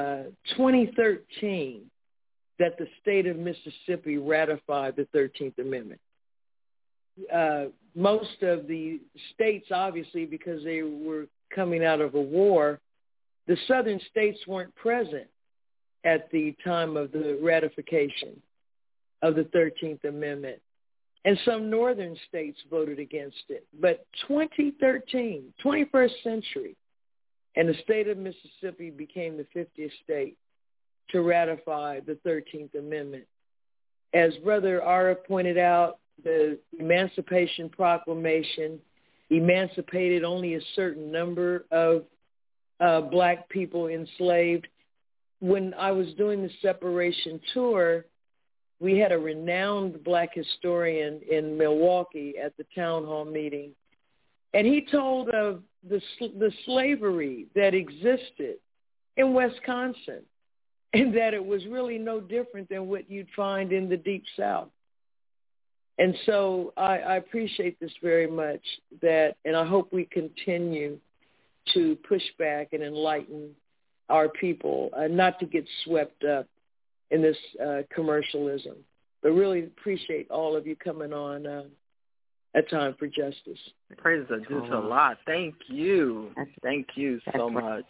2013 that the state of Mississippi ratified the 13th Amendment. most of the states, obviously, because they were coming out of a war, the southern states weren't present at the time of the ratification of the 13th Amendment. And some northern states voted against it. But 2013, 21st century, and the state of Mississippi became the 50th state to ratify the 13th Amendment. As Brother Ara pointed out, the Emancipation Proclamation emancipated only a certain number of black people enslaved. When I was doing the separation tour, we had a renowned black historian in Milwaukee at the town hall meeting, and he told of the slavery that existed in Wisconsin, and that it was really no different than what you'd find in the Deep South. And so I appreciate this very much, and I hope we continue to push back and enlighten our people, not to get swept up in this commercialism. But really appreciate all of you coming on A Time for Justice. Praise the Lord a lot. Thank you. Thank you so much.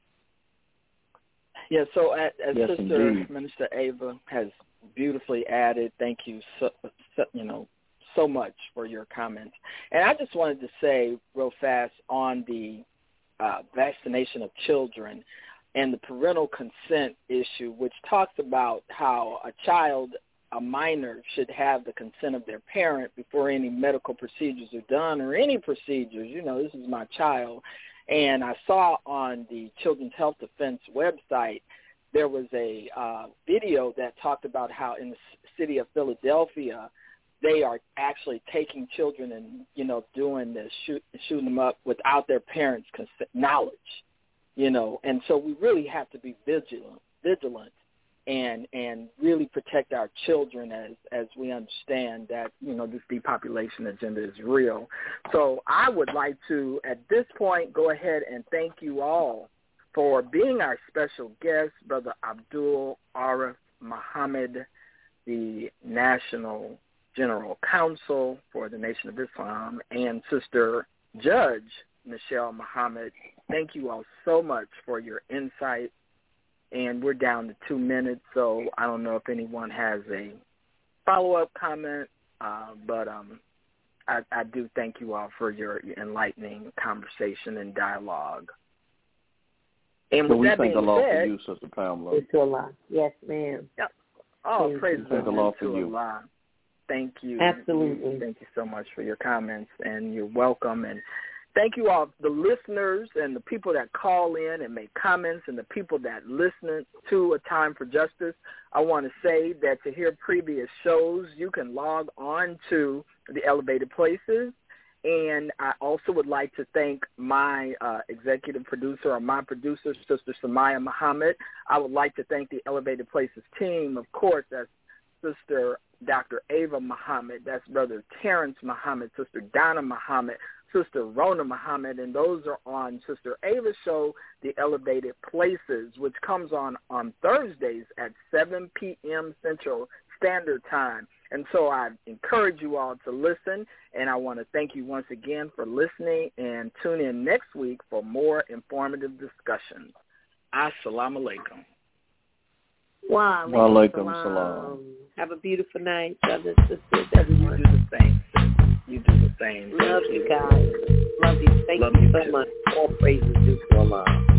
Yeah, so as yes, Sister indeed. Minister Ava has beautifully added, thank you so much for your comments. And I just wanted to say real fast on the vaccination of children and the parental consent issue, which talks about how a minor should have the consent of their parent before any medical procedures are done or any procedures. This is my child. And I saw on the Children's Health Defense website, there was a video that talked about how in the city of Philadelphia, they are actually taking children and, doing this, shooting them up without their parents' knowledge, And so we really have to be vigilant and really protect our children as we understand that, this depopulation agenda is real. So I would like to, at this point, go ahead and thank you all for being our special guest, Brother Abdul Arif Muhammad, the National General Counsel for the Nation of Islam, and Sister Judge Michelle Muhammad. Thank you all so much for your insight. And we're down to 2 minutes, so I don't know if anyone has a follow-up comment, but I do thank you all for your enlightening conversation and dialogue. And so with we that thank being the Lord said, for you, Sister Pamela. Yes, ma'am. Yep. Oh, praise the Lord for you. Allah. Thank you. Absolutely. Thank you so much for your comments, and you're welcome. And thank you all, the listeners and the people that call in and make comments and the people that listen to A Time for Justice. I want to say that to hear previous shows, you can log on to the Elevated Places. And I also would like to thank my executive producer, or my producer, Sister Samaya Muhammad. I would like to thank the Elevated Places team. Of course, that's Sister Dr. Ava Muhammad. That's Brother Terrence Muhammad, Sister Donna Muhammad, Sister Rona Muhammad, and those are on Sister Ava's show, The Elevated Places, which comes on Thursdays at 7 p.m. Central Standard Time. And so I encourage you all to listen, and I want to thank you once again for listening, and tune in next week for more informative discussions. Assalamu alaikum. Wa alaikum salam. Have a beautiful night, brothers, sisters, everyone. You do the same, sis. You do the same. Love you guys. Love you. Thank you so much. All praises due to Allah.